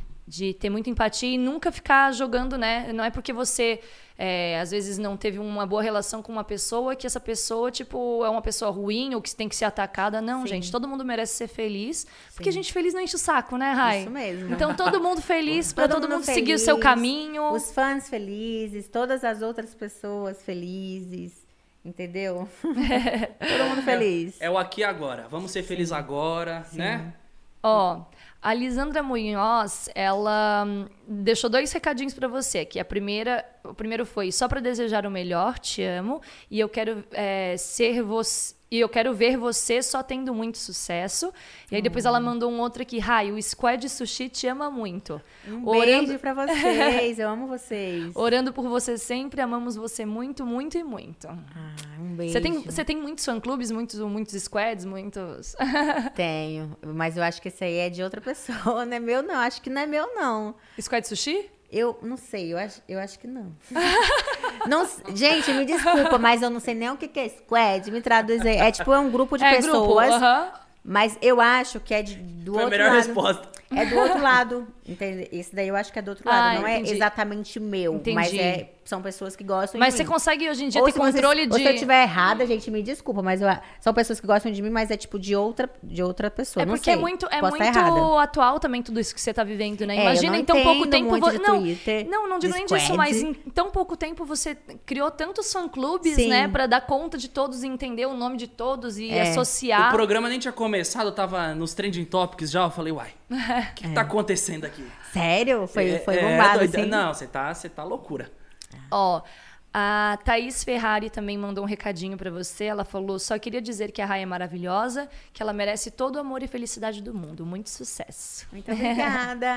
de ter muita empatia e nunca ficar jogando, né? Não é porque você, é, às vezes, não teve uma boa relação com uma pessoa que essa pessoa, tipo, é uma pessoa ruim ou que tem que ser atacada. Não, Sim. gente, todo mundo merece ser feliz. Porque gente feliz não enche o saco, né, Rai? Isso mesmo. Então, todo mundo feliz, para todo, mundo, seguir o seu feliz, caminho. Os fãs felizes, todas as outras pessoas felizes, entendeu? Todo mundo feliz. É o aqui e agora. Vamos ser felizes agora, né? Ó, a Lisandra Munhoz, ela hum, deixou dois recadinhos pra você. Que a primeira, o primeiro foi só pra desejar o melhor, te amo e eu quero é, ser você. E eu quero ver você só tendo muito sucesso. E aí depois ela mandou um outro aqui. Rai, o Squad Sushi te ama muito. Um Orando- beijo pra vocês, eu amo vocês. Orando por você sempre, amamos você muito, muito e muito. Ah, um beijo. Você tem, você tem muitos fã-clubes, muitos, muitos squads, muitos... Tenho, mas eu acho que esse aí é de outra pessoa, não é meu não, acho que não é meu não. Squad Sushi? Eu não sei, eu acho, eu acho que não. não. Gente, me desculpa, mas eu não sei nem o que que é squad, me traduz aí. É tipo, é um grupo de é, pessoas, grupo, aham. mas eu acho que é de, do Foi a outro melhor lado. resposta. É do outro lado, entende? Esse daí eu acho que é do outro lado, Ah, não entendi. é exatamente meu, Entendi. mas é, são pessoas que gostam Mas de você mim. consegue hoje em dia Ou ter se vocês- controle ou de... se eu estiver errada, gente, me desculpa, mas eu- são pessoas que gostam de mim, mas é tipo de outra, de outra pessoa. É não porque sei, é muito, é posso muito estar errada. atual também tudo isso que você tá vivendo, né? É, eu Imagina não em tão pouco entendo tempo... muito vo- de Não, Twitter, não, não digo de nem disso, squad. mas em tão pouco tempo você criou tantos fã-clubes, Sim. né? Pra dar conta de todos e entender o nome de todos e É. associar. O programa nem tinha começado, eu tava nos trending topics já, eu falei, uai, o que, que tá acontecendo aqui? Sério? Foi, É- foi é bombado, doida- assim? Não, você tá, você tá loucura. Ó, a Thaís Ferrari também mandou um recadinho pra você. Ela falou, só queria dizer que a Rai é maravilhosa, que ela merece todo o amor e felicidade do mundo. Muito sucesso. Muito obrigada.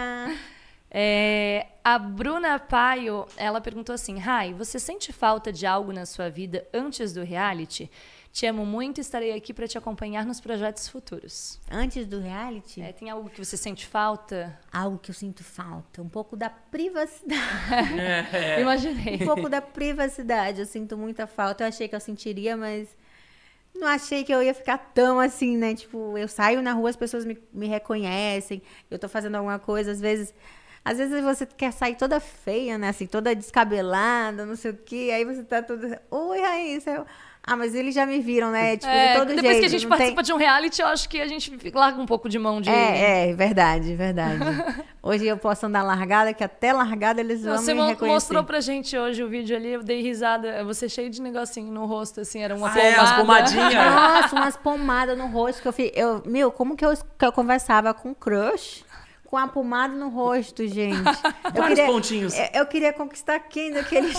É, a Bruna Paio, ela perguntou assim, Rai, você sente falta de algo na sua vida antes do reality? Te amo muito e estarei aqui pra te acompanhar nos projetos futuros. Antes do reality, É, tem algo que você sente falta? algo que eu sinto falta, um pouco da privacidade. É. Imaginei. Um pouco da privacidade, eu sinto muita falta. Eu achei que eu sentiria, mas não achei que eu ia ficar tão assim, né? Tipo, eu saio na rua, as pessoas me, me reconhecem, eu tô fazendo alguma coisa, às vezes... Às vezes você quer sair toda feia, né? Assim, toda descabelada, não sei o quê. Aí você tá toda... Oi, Raíssa. Eu... Ah, mas eles já me viram, né? Tipo, É, de todo depois jeito. que a gente não participa tem... de um reality, eu acho que a gente larga um pouco de mão de... É, é, verdade, verdade. Hoje eu posso andar largada, que até largada eles vão Você me mo- reconhecer. mostrou pra gente hoje o vídeo ali, eu dei risada. Você cheio de negocinho no rosto, assim, era uma Ah, é, as pomada. pomadinhas. Nossa, umas pomadas no rosto que eu fiz. Eu, meu, como que eu, que eu conversava com um crush com a pomada no rosto, gente? Eu Vários queria, pontinhos. Eu, eu queria conquistar quem daquele.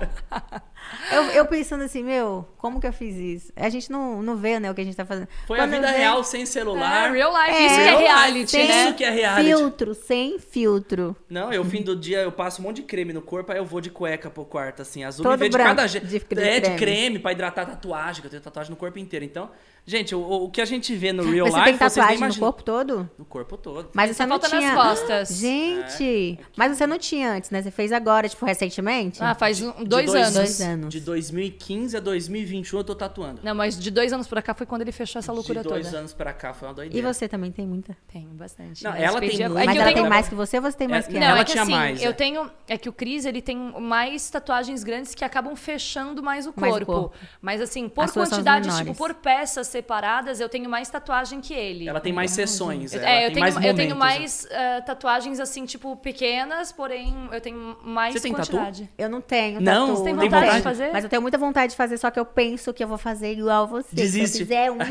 eu, eu pensando assim, meu, como que eu fiz isso? A gente não, não vê, né, o que a gente tá fazendo. Foi Quando a vida eu vejo- real sem É, celular. real life, É, isso que é real life, reality, sem né? isso que é reality. Filtro, sem filtro. Não, eu fim do dia eu passo um monte de creme no corpo, aí eu vou de cueca pro quarto, assim, azul Todo me vê de branco cada jeito. de cre- É, de creme. creme pra hidratar a tatuagem, que eu tenho tatuagem no corpo inteiro. Então, gente, o, o que a gente vê no real Mas você life, tem vocês nem tatuagem no imaginam. corpo todo? No corpo todo. Mas Só você não falta nas tinha. costas. Gente, mas você não tinha antes, né? Você fez agora, tipo, recentemente? Ah, faz um- De dois dois- anos. Dois anos. De dois mil e quinze a dois mil e vinte e um eu tô tatuando. Não, mas de dois anos pra cá foi quando ele fechou essa loucura de dois toda. anos pra cá foi uma E doideira. você também tem muita. Tem bastante. Não, né? ela Esse tem pedia- muito. É Mas que eu ela tenho... tem mais que você ou você tem mais É, que Não, ela? ela é que tinha assim, mais, eu é. tenho... É que o Cris, ele tem mais tatuagens grandes que acabam fechando mais o Mais o corpo. corpo. Mas assim, por As suas são as quantidade, menores. tipo, por peças separadas, eu tenho mais tatuagem que ele. Ela tem mais sessões. Eu, ela é, tem eu tenho mais eu tenho momentos. mais eh, tatuagens, assim, tipo, pequenas, porém eu tenho mais Você tem tatu? quantidade. Eu não tenho. Não? tatu, Você tem não vontade tenho. de fazer? Mas eu tenho muita vontade de fazer, só que eu penso que eu vou fazer igual você. Desiste. Se eu fizer uma,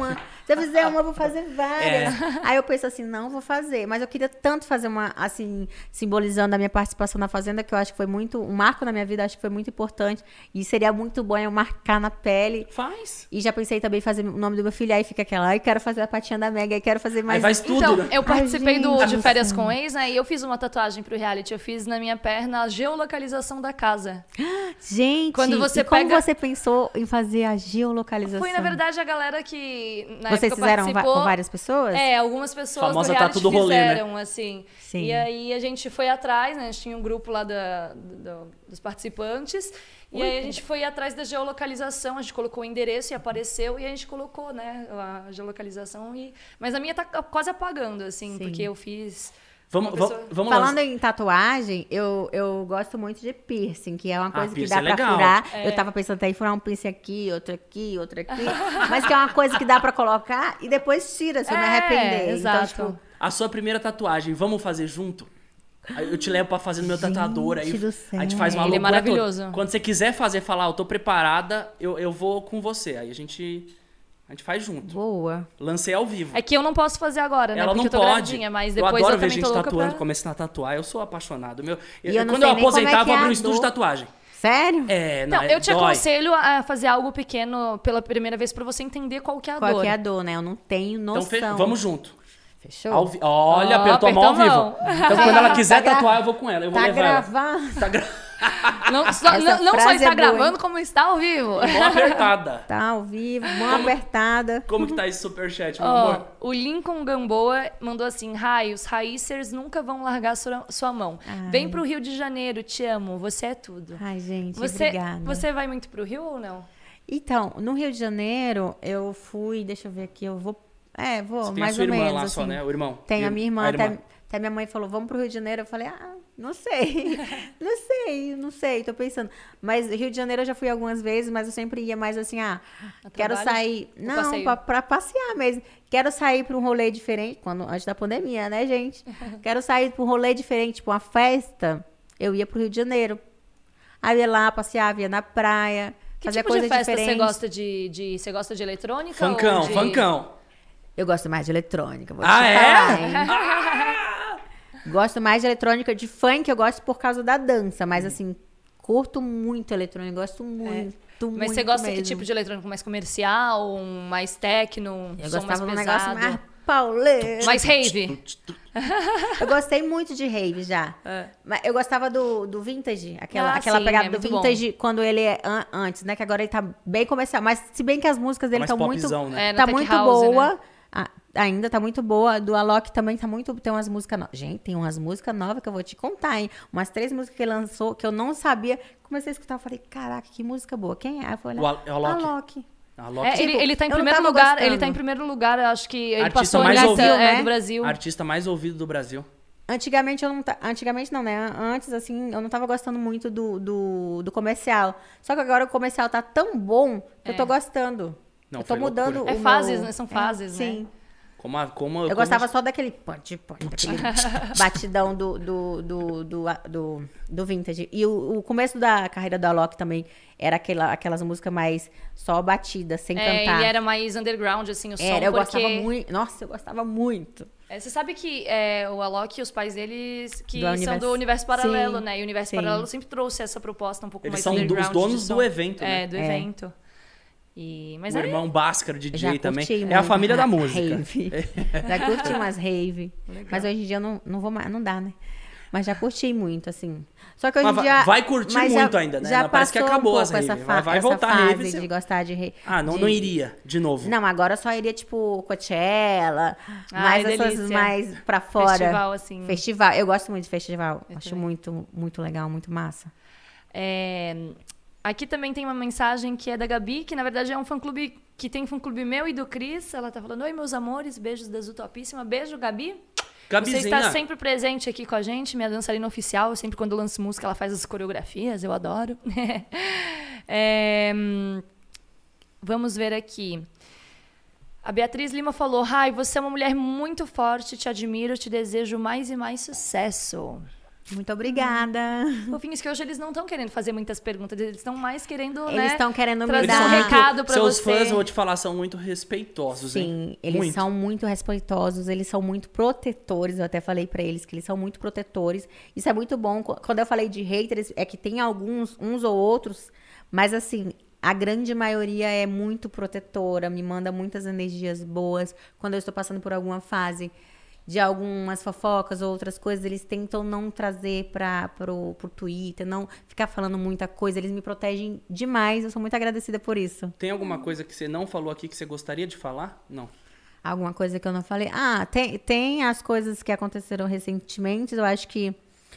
Se eu fizer uma, eu vou fazer várias. É. Aí eu penso assim, não vou fazer. Mas eu queria tanto fazer uma, assim, simbolizando a minha participação na Fazenda, que eu acho que foi muito, um marco na minha vida, acho que foi muito importante. E seria muito bom eu marcar na pele. Faz. E já pensei também em fazer o nome do meu filho, aí fica aquela, ai, quero fazer a patinha da Meg, aí quero fazer mais... Aí faz tudo, Então, né? eu participei Ai, do gente De do Férias céu. com Ex, né? E eu fiz uma tatuagem pro reality. Eu fiz na minha perna a geolocalização da casa. Gente, Quando você e como pega- você pensou em fazer a geolocalização? Foi, na verdade, a galera que na Vocês época fizeram va- participou... com várias pessoas? É, algumas pessoas Famosa do reality tatu do rolê, né? fizeram, assim. Sim. E aí a gente foi atrás, né? A gente tinha um grupo lá da, do- dos participantes. E aí a gente foi atrás da geolocalização, a gente colocou o endereço e apareceu, e a gente colocou, né, a geolocalização. E... Mas a minha tá quase apagando, assim, Sim. porque eu fiz... Vamos, uma vamos, pessoa- vamos Falando lá. em tatuagem, eu, eu gosto muito de piercing, que é uma coisa que piercing dá é pra legal. furar. É. Eu tava pensando até em furar um piercing aqui, outro aqui, outro aqui. Mas que é uma coisa que dá pra colocar e depois tira, se eu me É, arrepender. exato. Então, tipo, A sua primeira tatuagem, vamos fazer junto? Aí eu te levo pra fazer no meu tatuador. Aí do a gente faz uma Ele é loucura maravilhoso. toda. Quando você quiser fazer, falar, eu tô preparada, eu, eu vou com você. Aí a gente, a gente faz junto. boa. Lancei ao vivo. É que eu não posso fazer agora, né? Ela porque não eu tô pode. gravidinha, mas eu depois adoro eu, ver também gente tô louca tatuando, pra... começando a tatuar. Eu sou apaixonado. Meu, E eu não quando sei eu nem como é aposentar, que vou é abrir a um estúdio de dor. tatuagem. Sério? É, não, Não, é, eu te dói. aconselho a fazer algo pequeno pela primeira vez pra você entender qual que é a Qual dor. que é a dor, né? Eu não tenho Então, noção. fe- vamos junto. Fechou? Ao vi- Olha, Ó, apertou a mão ao apertou a vivo. mão. Então, quando ela quiser Tá gra- tatuar, eu vou com ela. Eu vou Tá levar ela. gravando? Tá gra... Não, só, Essa não, não só frase está é boa, gravando, hein? como está ao vivo. Mão apertada. Tá ao vivo, mão apertada. Como que tá esse superchat, meu Ó, amor? o Lincoln Gamboa mandou assim: Rai, os raícers nunca vão largar sua, sua mão. Vem pro Rio de Janeiro, te amo, você é tudo. Ai, gente, Você, obrigada. você vai muito pro Rio ou não? Então, no Rio de Janeiro, eu fui, deixa eu ver aqui, eu vou, é, vou, Você tem a mais sua ou irmã menos, lá assim. só, né? O irmão. Tem a E- minha irmã, a até, até minha mãe falou, vamos pro Rio de Janeiro. Eu falei, ah, não sei, não sei, não sei, tô pensando. Mas Rio de Janeiro eu já fui algumas vezes, mas eu sempre ia mais assim, ah, A quero trabalho? sair, Ou não, passeio? pra, pra passear mesmo. Quero sair pra um rolê diferente, quando, antes da pandemia, né, gente? Quero sair pra um rolê diferente, tipo uma festa, eu ia pro Rio de Janeiro. Aí eu ia lá, passeava, ia na praia, Que fazia tipo de coisa festa diferente. você gosta de, de. Você gosta de eletrônica? Funkão, ou de... funkão. Eu gosto mais de eletrônica, vou Ah, te é? falar, hein? Gosto mais de eletrônica, de funk eu gosto por causa da dança, mas assim, curto muito eletrônica, gosto muito, muito Mas você gosta mesmo. que tipo de eletrônico? Mais comercial, um mais técnico, um Eu som mais gostava de um pesado? negócio mais pauleiro. Mais rave? Eu gostei muito de rave já. É. Mas eu gostava do, do vintage, aquela, Ah, aquela sim, pegada é do muito bom. vintage quando ele é an- antes, né? Que agora ele tá bem comercial. Mas se bem que as músicas dele Mais estão muito. popzão, né? É, no Tá tech muito house, boa. né? Ah, ainda tá muito boa. Do Alok também tá muito. Tem umas músicas novas. Gente, tem umas músicas novas que eu vou te contar, hein? Umas três músicas que ele lançou que eu não sabia. Comecei a escutar, eu falei, caraca, que música boa. Quem é? Aí eu fui olhar. O Al- é o Alok. Alok. A Loki, É, ele, Tipo, ele tá em eu não primeiro tava lugar. gostando. Ele tá em primeiro lugar, eu acho que ele Artista passou mais em ouvido, é, né? do Brasil. artista mais ouvido do Brasil. Antigamente eu não ta- antigamente não, né? Antes, assim, eu não tava gostando muito do, do, do comercial. Só que agora o comercial tá tão bom que É. eu tô gostando. Não, eu tô foi mudando loucura. o É fases, meu- né? São fases, é, né? Sim. Como, a, como, Eu como gostava só daquele pode, pode, daquele batidão do, do, do, do, do, do vintage. E o, o começo da carreira do Alok também era aquela, aquelas músicas mais só batidas, sem É, cantar. ele era mais underground, assim, o som, Era, eu porque... gostava muito. Nossa, eu gostava muito. É, você sabe que é, o Alok e os pais deles que Do são universo- do Universo Paralelo, Sim, né? E o Universo sim. Paralelo sempre trouxe essa proposta um pouco Eles mais são do- os underground. donos de do som. evento, né? É, do É. evento. E, mas o é, irmão Bhaskara, D Já J também. curti É a muito família da ra- música. Rave. Já curti umas rave. Legal. Mas hoje em dia eu não, não vou mais, não dá, né? Mas já curti muito, assim. Só que hoje Mas em vai- dia... vai curtir mas já- muito ainda, né? Já Não, parece que passou acabou um as pouco essa, rave. fa Vai- vai essa voltar fase rave, de você- gostar de rave. Ah, não, de- não iria de novo. Não, agora só iria, tipo, Coachella. Ai, mais essas delícia. mais pra fora. festival, assim. Festival. Eu gosto muito de festival. Eu Acho também. muito, muito legal, muito massa. É, aqui também tem uma mensagem que é da Gabi, que na verdade é um fã-clube que tem fã-clube meu e do Cris. Ela tá falando, oi, meus amores, beijos da Zutopíssima. Beijo, Gabi. Você Gabizinha. está sempre presente aqui com a gente, minha dançarina oficial. Sempre quando eu lanço música, ela faz as coreografias, eu adoro. É, hum, vamos ver aqui. A Beatriz Lima falou, Rai, você é uma mulher muito forte, te admiro, te desejo mais e mais sucesso. Muito obrigada. Fofinhos, que hoje eles não estão querendo fazer muitas perguntas, eles estão mais querendo, Eles né, estão querendo me trazer dar... um recado pra Seus você. fãs, eu vou te falar, são muito respeitosos, hein? Sim, eles Muito. são muito respeitosos, eles são muito protetores. Eu até falei pra eles que eles são muito protetores. Isso é muito bom. Quando eu falei de haters, é que tem alguns, uns ou outros, mas assim, a grande maioria é muito protetora, me manda muitas energias boas. Quando eu estou passando por alguma fase de algumas fofocas ou outras coisas, eles tentam não trazer para pro, pro Twitter, não ficar falando muita coisa. Eles me protegem demais, eu sou muito agradecida por isso. Tem alguma coisa que você não falou aqui que você gostaria de falar? Não. Alguma coisa que eu não falei? Ah, tem, tem as coisas que aconteceram recentemente, eu acho que...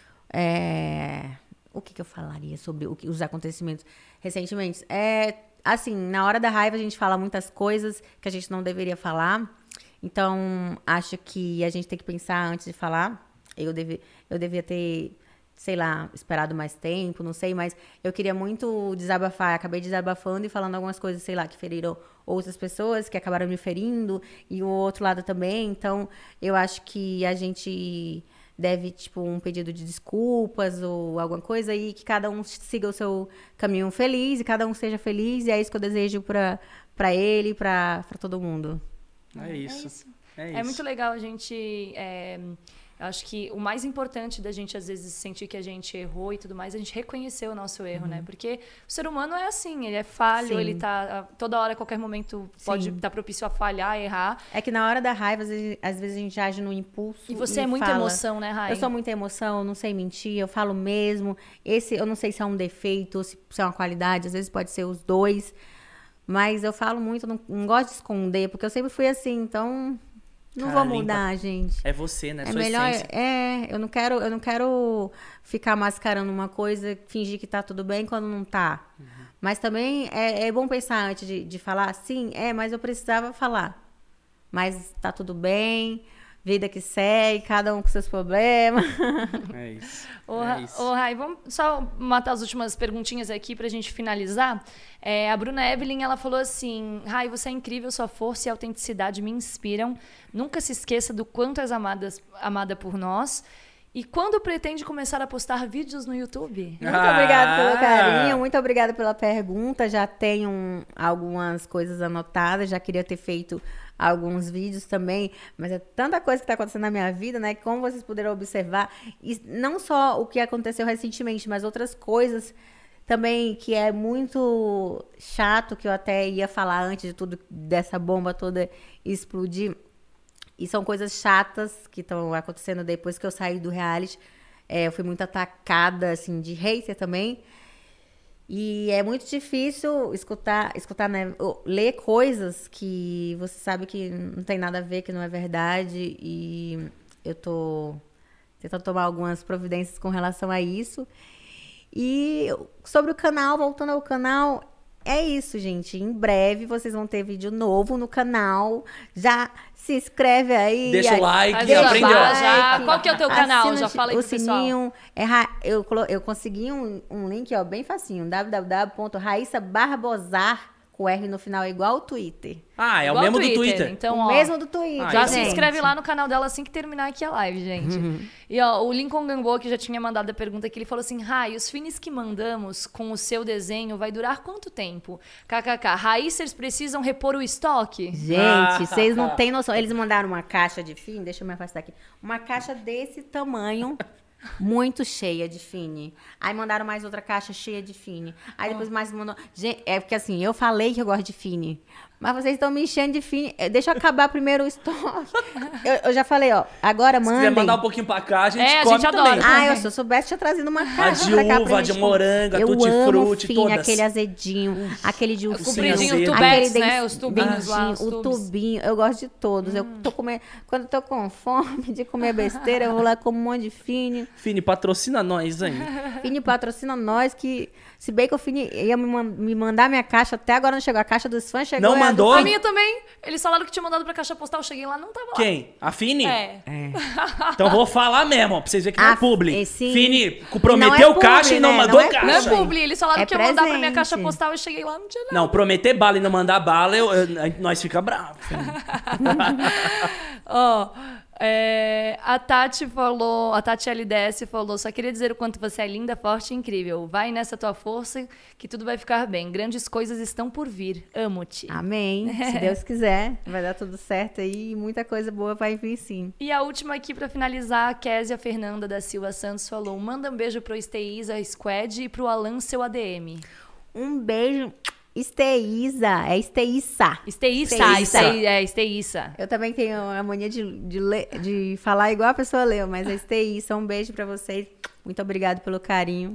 É... O que, que eu falaria sobre o que, os acontecimentos recentemente? É, assim, na hora da raiva a gente fala muitas coisas que a gente não deveria falar. Então, acho que a gente tem que pensar antes de falar. Eu, deve, eu devia ter, sei lá, esperado mais tempo, não sei, mas eu queria muito desabafar. Acabei desabafando e falando algumas coisas, sei lá, que feriram outras pessoas, que acabaram me ferindo, e o outro lado também. Então, eu acho que a gente deve, tipo, um pedido de desculpas ou alguma coisa, e que cada um siga o seu caminho feliz, e cada um seja feliz, e é isso que eu desejo pra, pra ele e pra, pra todo mundo. É isso. É isso. É, É isso. muito legal a gente... É, eu acho que o mais importante da gente, às vezes, sentir que a gente errou e tudo mais, a gente reconhecer o nosso erro, uhum. né? Porque o ser humano é assim, ele é falho, Sim. ele tá... Toda hora, a qualquer momento, pode estar tá propício a falhar, errar. É que na hora da raiva, às vezes, às vezes a gente age no impulso. E você e é muita fala, emoção, né, Rai? Eu sou muita emoção, eu não sei mentir, eu falo mesmo. Esse, eu não sei se é um defeito ou se, se é uma qualidade, às vezes pode ser os dois. Mas eu falo muito, não, não gosto de esconder, porque eu sempre fui assim, então... Não Cara, vou mudar, limpa. gente. É você, né? É Sua melhor, essência. é, eu não quero, eu não quero ficar mascarando uma coisa, fingir que tá tudo bem quando não tá. Uhum. Mas também é, é bom pensar antes de, de falar, sim, é, mas eu precisava falar. Mas tá tudo bem, vida que segue, cada um com seus problemas. É isso. Ô, é isso. Ô, Rai, vamos só matar as últimas perguntinhas aqui pra gente finalizar. É, a Bruna Evelyn, ela falou assim: Rai, você é incrível, sua força e autenticidade me inspiram. Nunca se esqueça do quanto és amadas, amada por nós. E quando pretende começar a postar vídeos no YouTube? Muito ah. obrigada pelo carinho, muito obrigada pela pergunta. Já tenho um, algumas coisas anotadas, já queria ter feito alguns vídeos também, mas é tanta coisa que está acontecendo na minha vida, né? Como vocês puderam observar, e não só o que aconteceu recentemente, mas outras coisas também que é muito chato, que eu até ia falar antes de tudo, dessa bomba toda explodir. E são coisas chatas que estão acontecendo depois que eu saí do reality. É, eu fui muito atacada, assim, de hater também. E é muito difícil escutar, escutar, né, ler coisas que você sabe que não tem nada a ver, que não é verdade. E eu tô tentando tomar algumas providências com relação a isso. E sobre o canal, voltando ao canal, é isso, gente. Em breve vocês vão ter vídeo novo no canal. Já se inscreve aí. Deixa o like, deixa aprendeu. Já. Qual que é o teu canal? Já fala aí pro o sininho. É, eu, eu consegui um, um link, ó, bem facinho. w w w ponto raissa barbosar, com R no final, igual o Twitter. Ah, é igual o mesmo Twitter. do Twitter. Então, o ó, mesmo do Twitter. Ah, já então. se inscreve lá no canal dela assim que terminar aqui a live, gente. Uhum. E ó, o Lincoln Gamboa, que já tinha mandado a pergunta aqui, ele falou assim: Rai, os finis que mandamos com o seu desenho vai durar quanto tempo? K K K. Raíssers precisam repor o estoque? Gente, Ah, vocês tá. não têm noção. Eles mandaram uma caixa de fine, deixa eu me afastar aqui. Uma caixa desse tamanho, muito cheia de fine. Aí mandaram mais outra caixa cheia de fine. Aí depois oh. mais mandou... Gente, é porque assim, eu falei que eu gosto de fine. Mas vocês estão me enchendo de fine. Deixa eu acabar primeiro o estoque. Eu, eu já falei, ó. Agora mandem. Se quiser mandar um pouquinho pra cá, a gente é, come a gente também. adora. Ah, eu, se eu soubesse, tinha trazido uma caixa A de pra cá pra uva, gente de morango, a eu tutti-frutti, fine, todas. aquele azedinho, aquele de O ursinho. compridinho, azedo. o tubex, Aquele né? Os tubinhos lá, os o tubos. tubinho. Eu gosto de todos. Hum. Eu tô comendo... Quando eu tô com fome de comer besteira, eu vou lá como um monte de fine. Fini, patrocina nós aí. Fini patrocina nós, que... Se bem que o Fini ia me, man- me mandar minha caixa, até agora não chegou. A caixa dos fãs chegou. Não é a mandou? do- A minha também. Eles falaram que tinha mandado pra caixa postal. Eu cheguei lá, não tava lá. Quem? A Fini? É. É. Então vou falar mesmo, ó, pra vocês verem que não é Ah, publi. é, sim. Fini, Não prometeu é publi, caixa e não né? mandou Não é caixa. Não é Caixa. publi. Eles falaram É que ia mandar pra minha presente. caixa postal. Eu cheguei lá, não tinha nada. Não, prometer bala e não mandar bala, eu, eu- nós fica bravo. Ó, É, a Tati falou, a Tati L D S falou, só queria dizer o quanto você é linda, forte e incrível. Vai nessa tua força que tudo vai ficar bem. Grandes coisas estão por vir. Amo-te. Amém. Se Deus quiser, vai dar tudo certo aí e muita coisa boa vai vir sim. E a última aqui pra finalizar, a Késia Fernanda da Silva Santos falou, manda um beijo pro Esteiza Squad e pro Alan, seu A D M. Um beijo. Esteiza, é Esteiça. Esteiça, Esteiça. Estei- é Esteiça. Eu também tenho a mania de, de, ler- de falar igual a pessoa leu, mas é Esteiça. Um beijo pra vocês. Muito obrigado pelo carinho.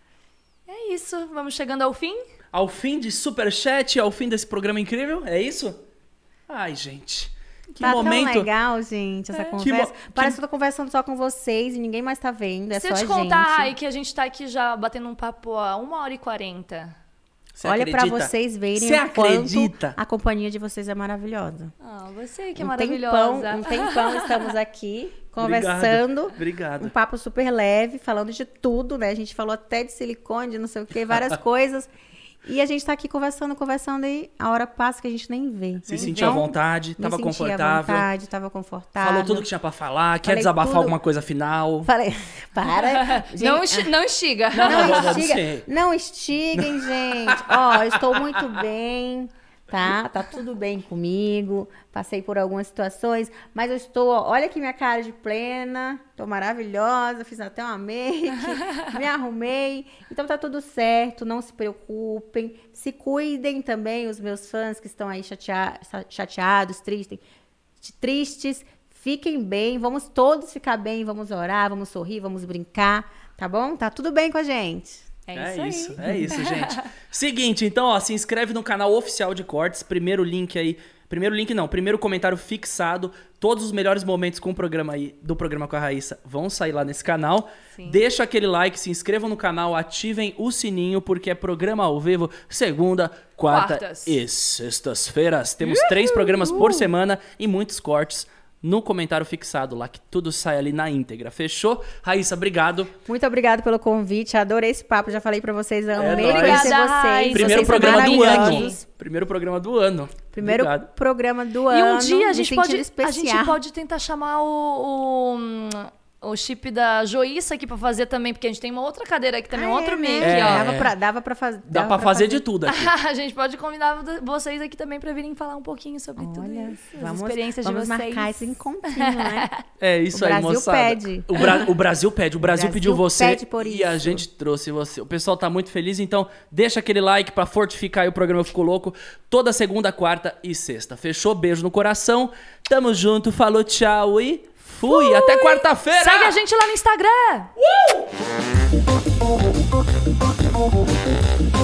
É isso, vamos chegando ao fim? Ao fim de Superchat, ao fim desse programa incrível, é isso? Ai, gente. Que tá momento. tão legal, gente, essa Que conversa. mo- Parece que- que eu tô conversando só com vocês e ninguém mais tá vendo, é Se só eu a te gente. contar, Rai, que a gente tá aqui já batendo um papo há uma hora e quarenta. Você Olha pra acredita? vocês verem Você o quanto acredita? a companhia de vocês é maravilhosa. Ah, você que é um maravilhosa. Tempão, um tempão estamos aqui conversando. Obrigado. Obrigado. Um papo super leve, falando de tudo, né? A gente falou até de silicone, de não sei o quê, várias coisas. E a gente tá aqui conversando, conversando e a hora passa que a gente nem vê. Se Então, sentiu à vontade, me tava senti à confortável. vontade, tava confortável. Falou tudo que tinha pra falar. Quer Falei desabafar tudo. alguma coisa final? Falei, para. Gente, Não, insti- não instiga. Não, Não, não, não instiga, sei. não instiguem, gente. Ó, eu estou muito bem, tá? Tá tudo bem comigo. Passei por algumas situações, mas eu estou, ó, olha aqui minha cara de plena. Tô maravilhosa, fiz até uma make, me arrumei. Então tá tudo certo, não se preocupem. Se cuidem também, os meus fãs que estão aí chatea- chateados, tristes, tristes. Fiquem bem, vamos todos ficar bem, vamos orar, vamos sorrir, vamos brincar, tá bom? Tá tudo bem com a gente. É isso aí. isso, é isso, gente. Seguinte, então, ó, se inscreve no canal oficial de cortes. Primeiro link aí. Primeiro link não, primeiro comentário fixado. Todos os melhores momentos com o programa aí, do programa com a Raíssa, vão sair lá nesse canal. Sim. Deixa aquele like, se inscrevam no canal, ativem o sininho, porque é programa ao vivo, segunda, quarta Quartas. e sextas-feiras. Temos três programas por semana e muitos cortes no comentário fixado lá, que tudo sai ali na íntegra. Fechou? Raíssa, obrigado. Muito obrigada pelo convite, adorei esse papo, já falei pra vocês, amei nóis. conhecer Obrigada, vocês. Raíssa. Primeiro vocês são programa do ano. maravilhosos. Primeiro programa do ano. Primeiro Obrigado. programa do E ano. um dia a me gente, sentindo pode, a especial. gente pode tentar chamar o, o, o chip da Joíssa aqui pra fazer também, porque a gente tem uma outra cadeira aqui também, um Ah, outro é, mic, né? É. ó. Dava pra, dava pra fazer. Dá pra fazer de tudo aqui. A gente pode convidar vocês aqui também pra virem falar um pouquinho sobre tudo Olha, isso, as vamos, experiências vamos de vocês. marcar esse encontrinho, né? É isso O aí, Brasil moçada. pede. O, Bra- o Brasil pede. O Brasil, Brasil pediu você pede por e a isso. gente trouxe você. O pessoal tá muito feliz, então deixa aquele like pra fortificar aí o programa Ficou Louco. Toda segunda, quarta e sexta. Fechou? Beijo no coração. Tamo junto. Falou, tchau e fui. Até quarta-feira. Segue a gente lá no Instagram! Uh!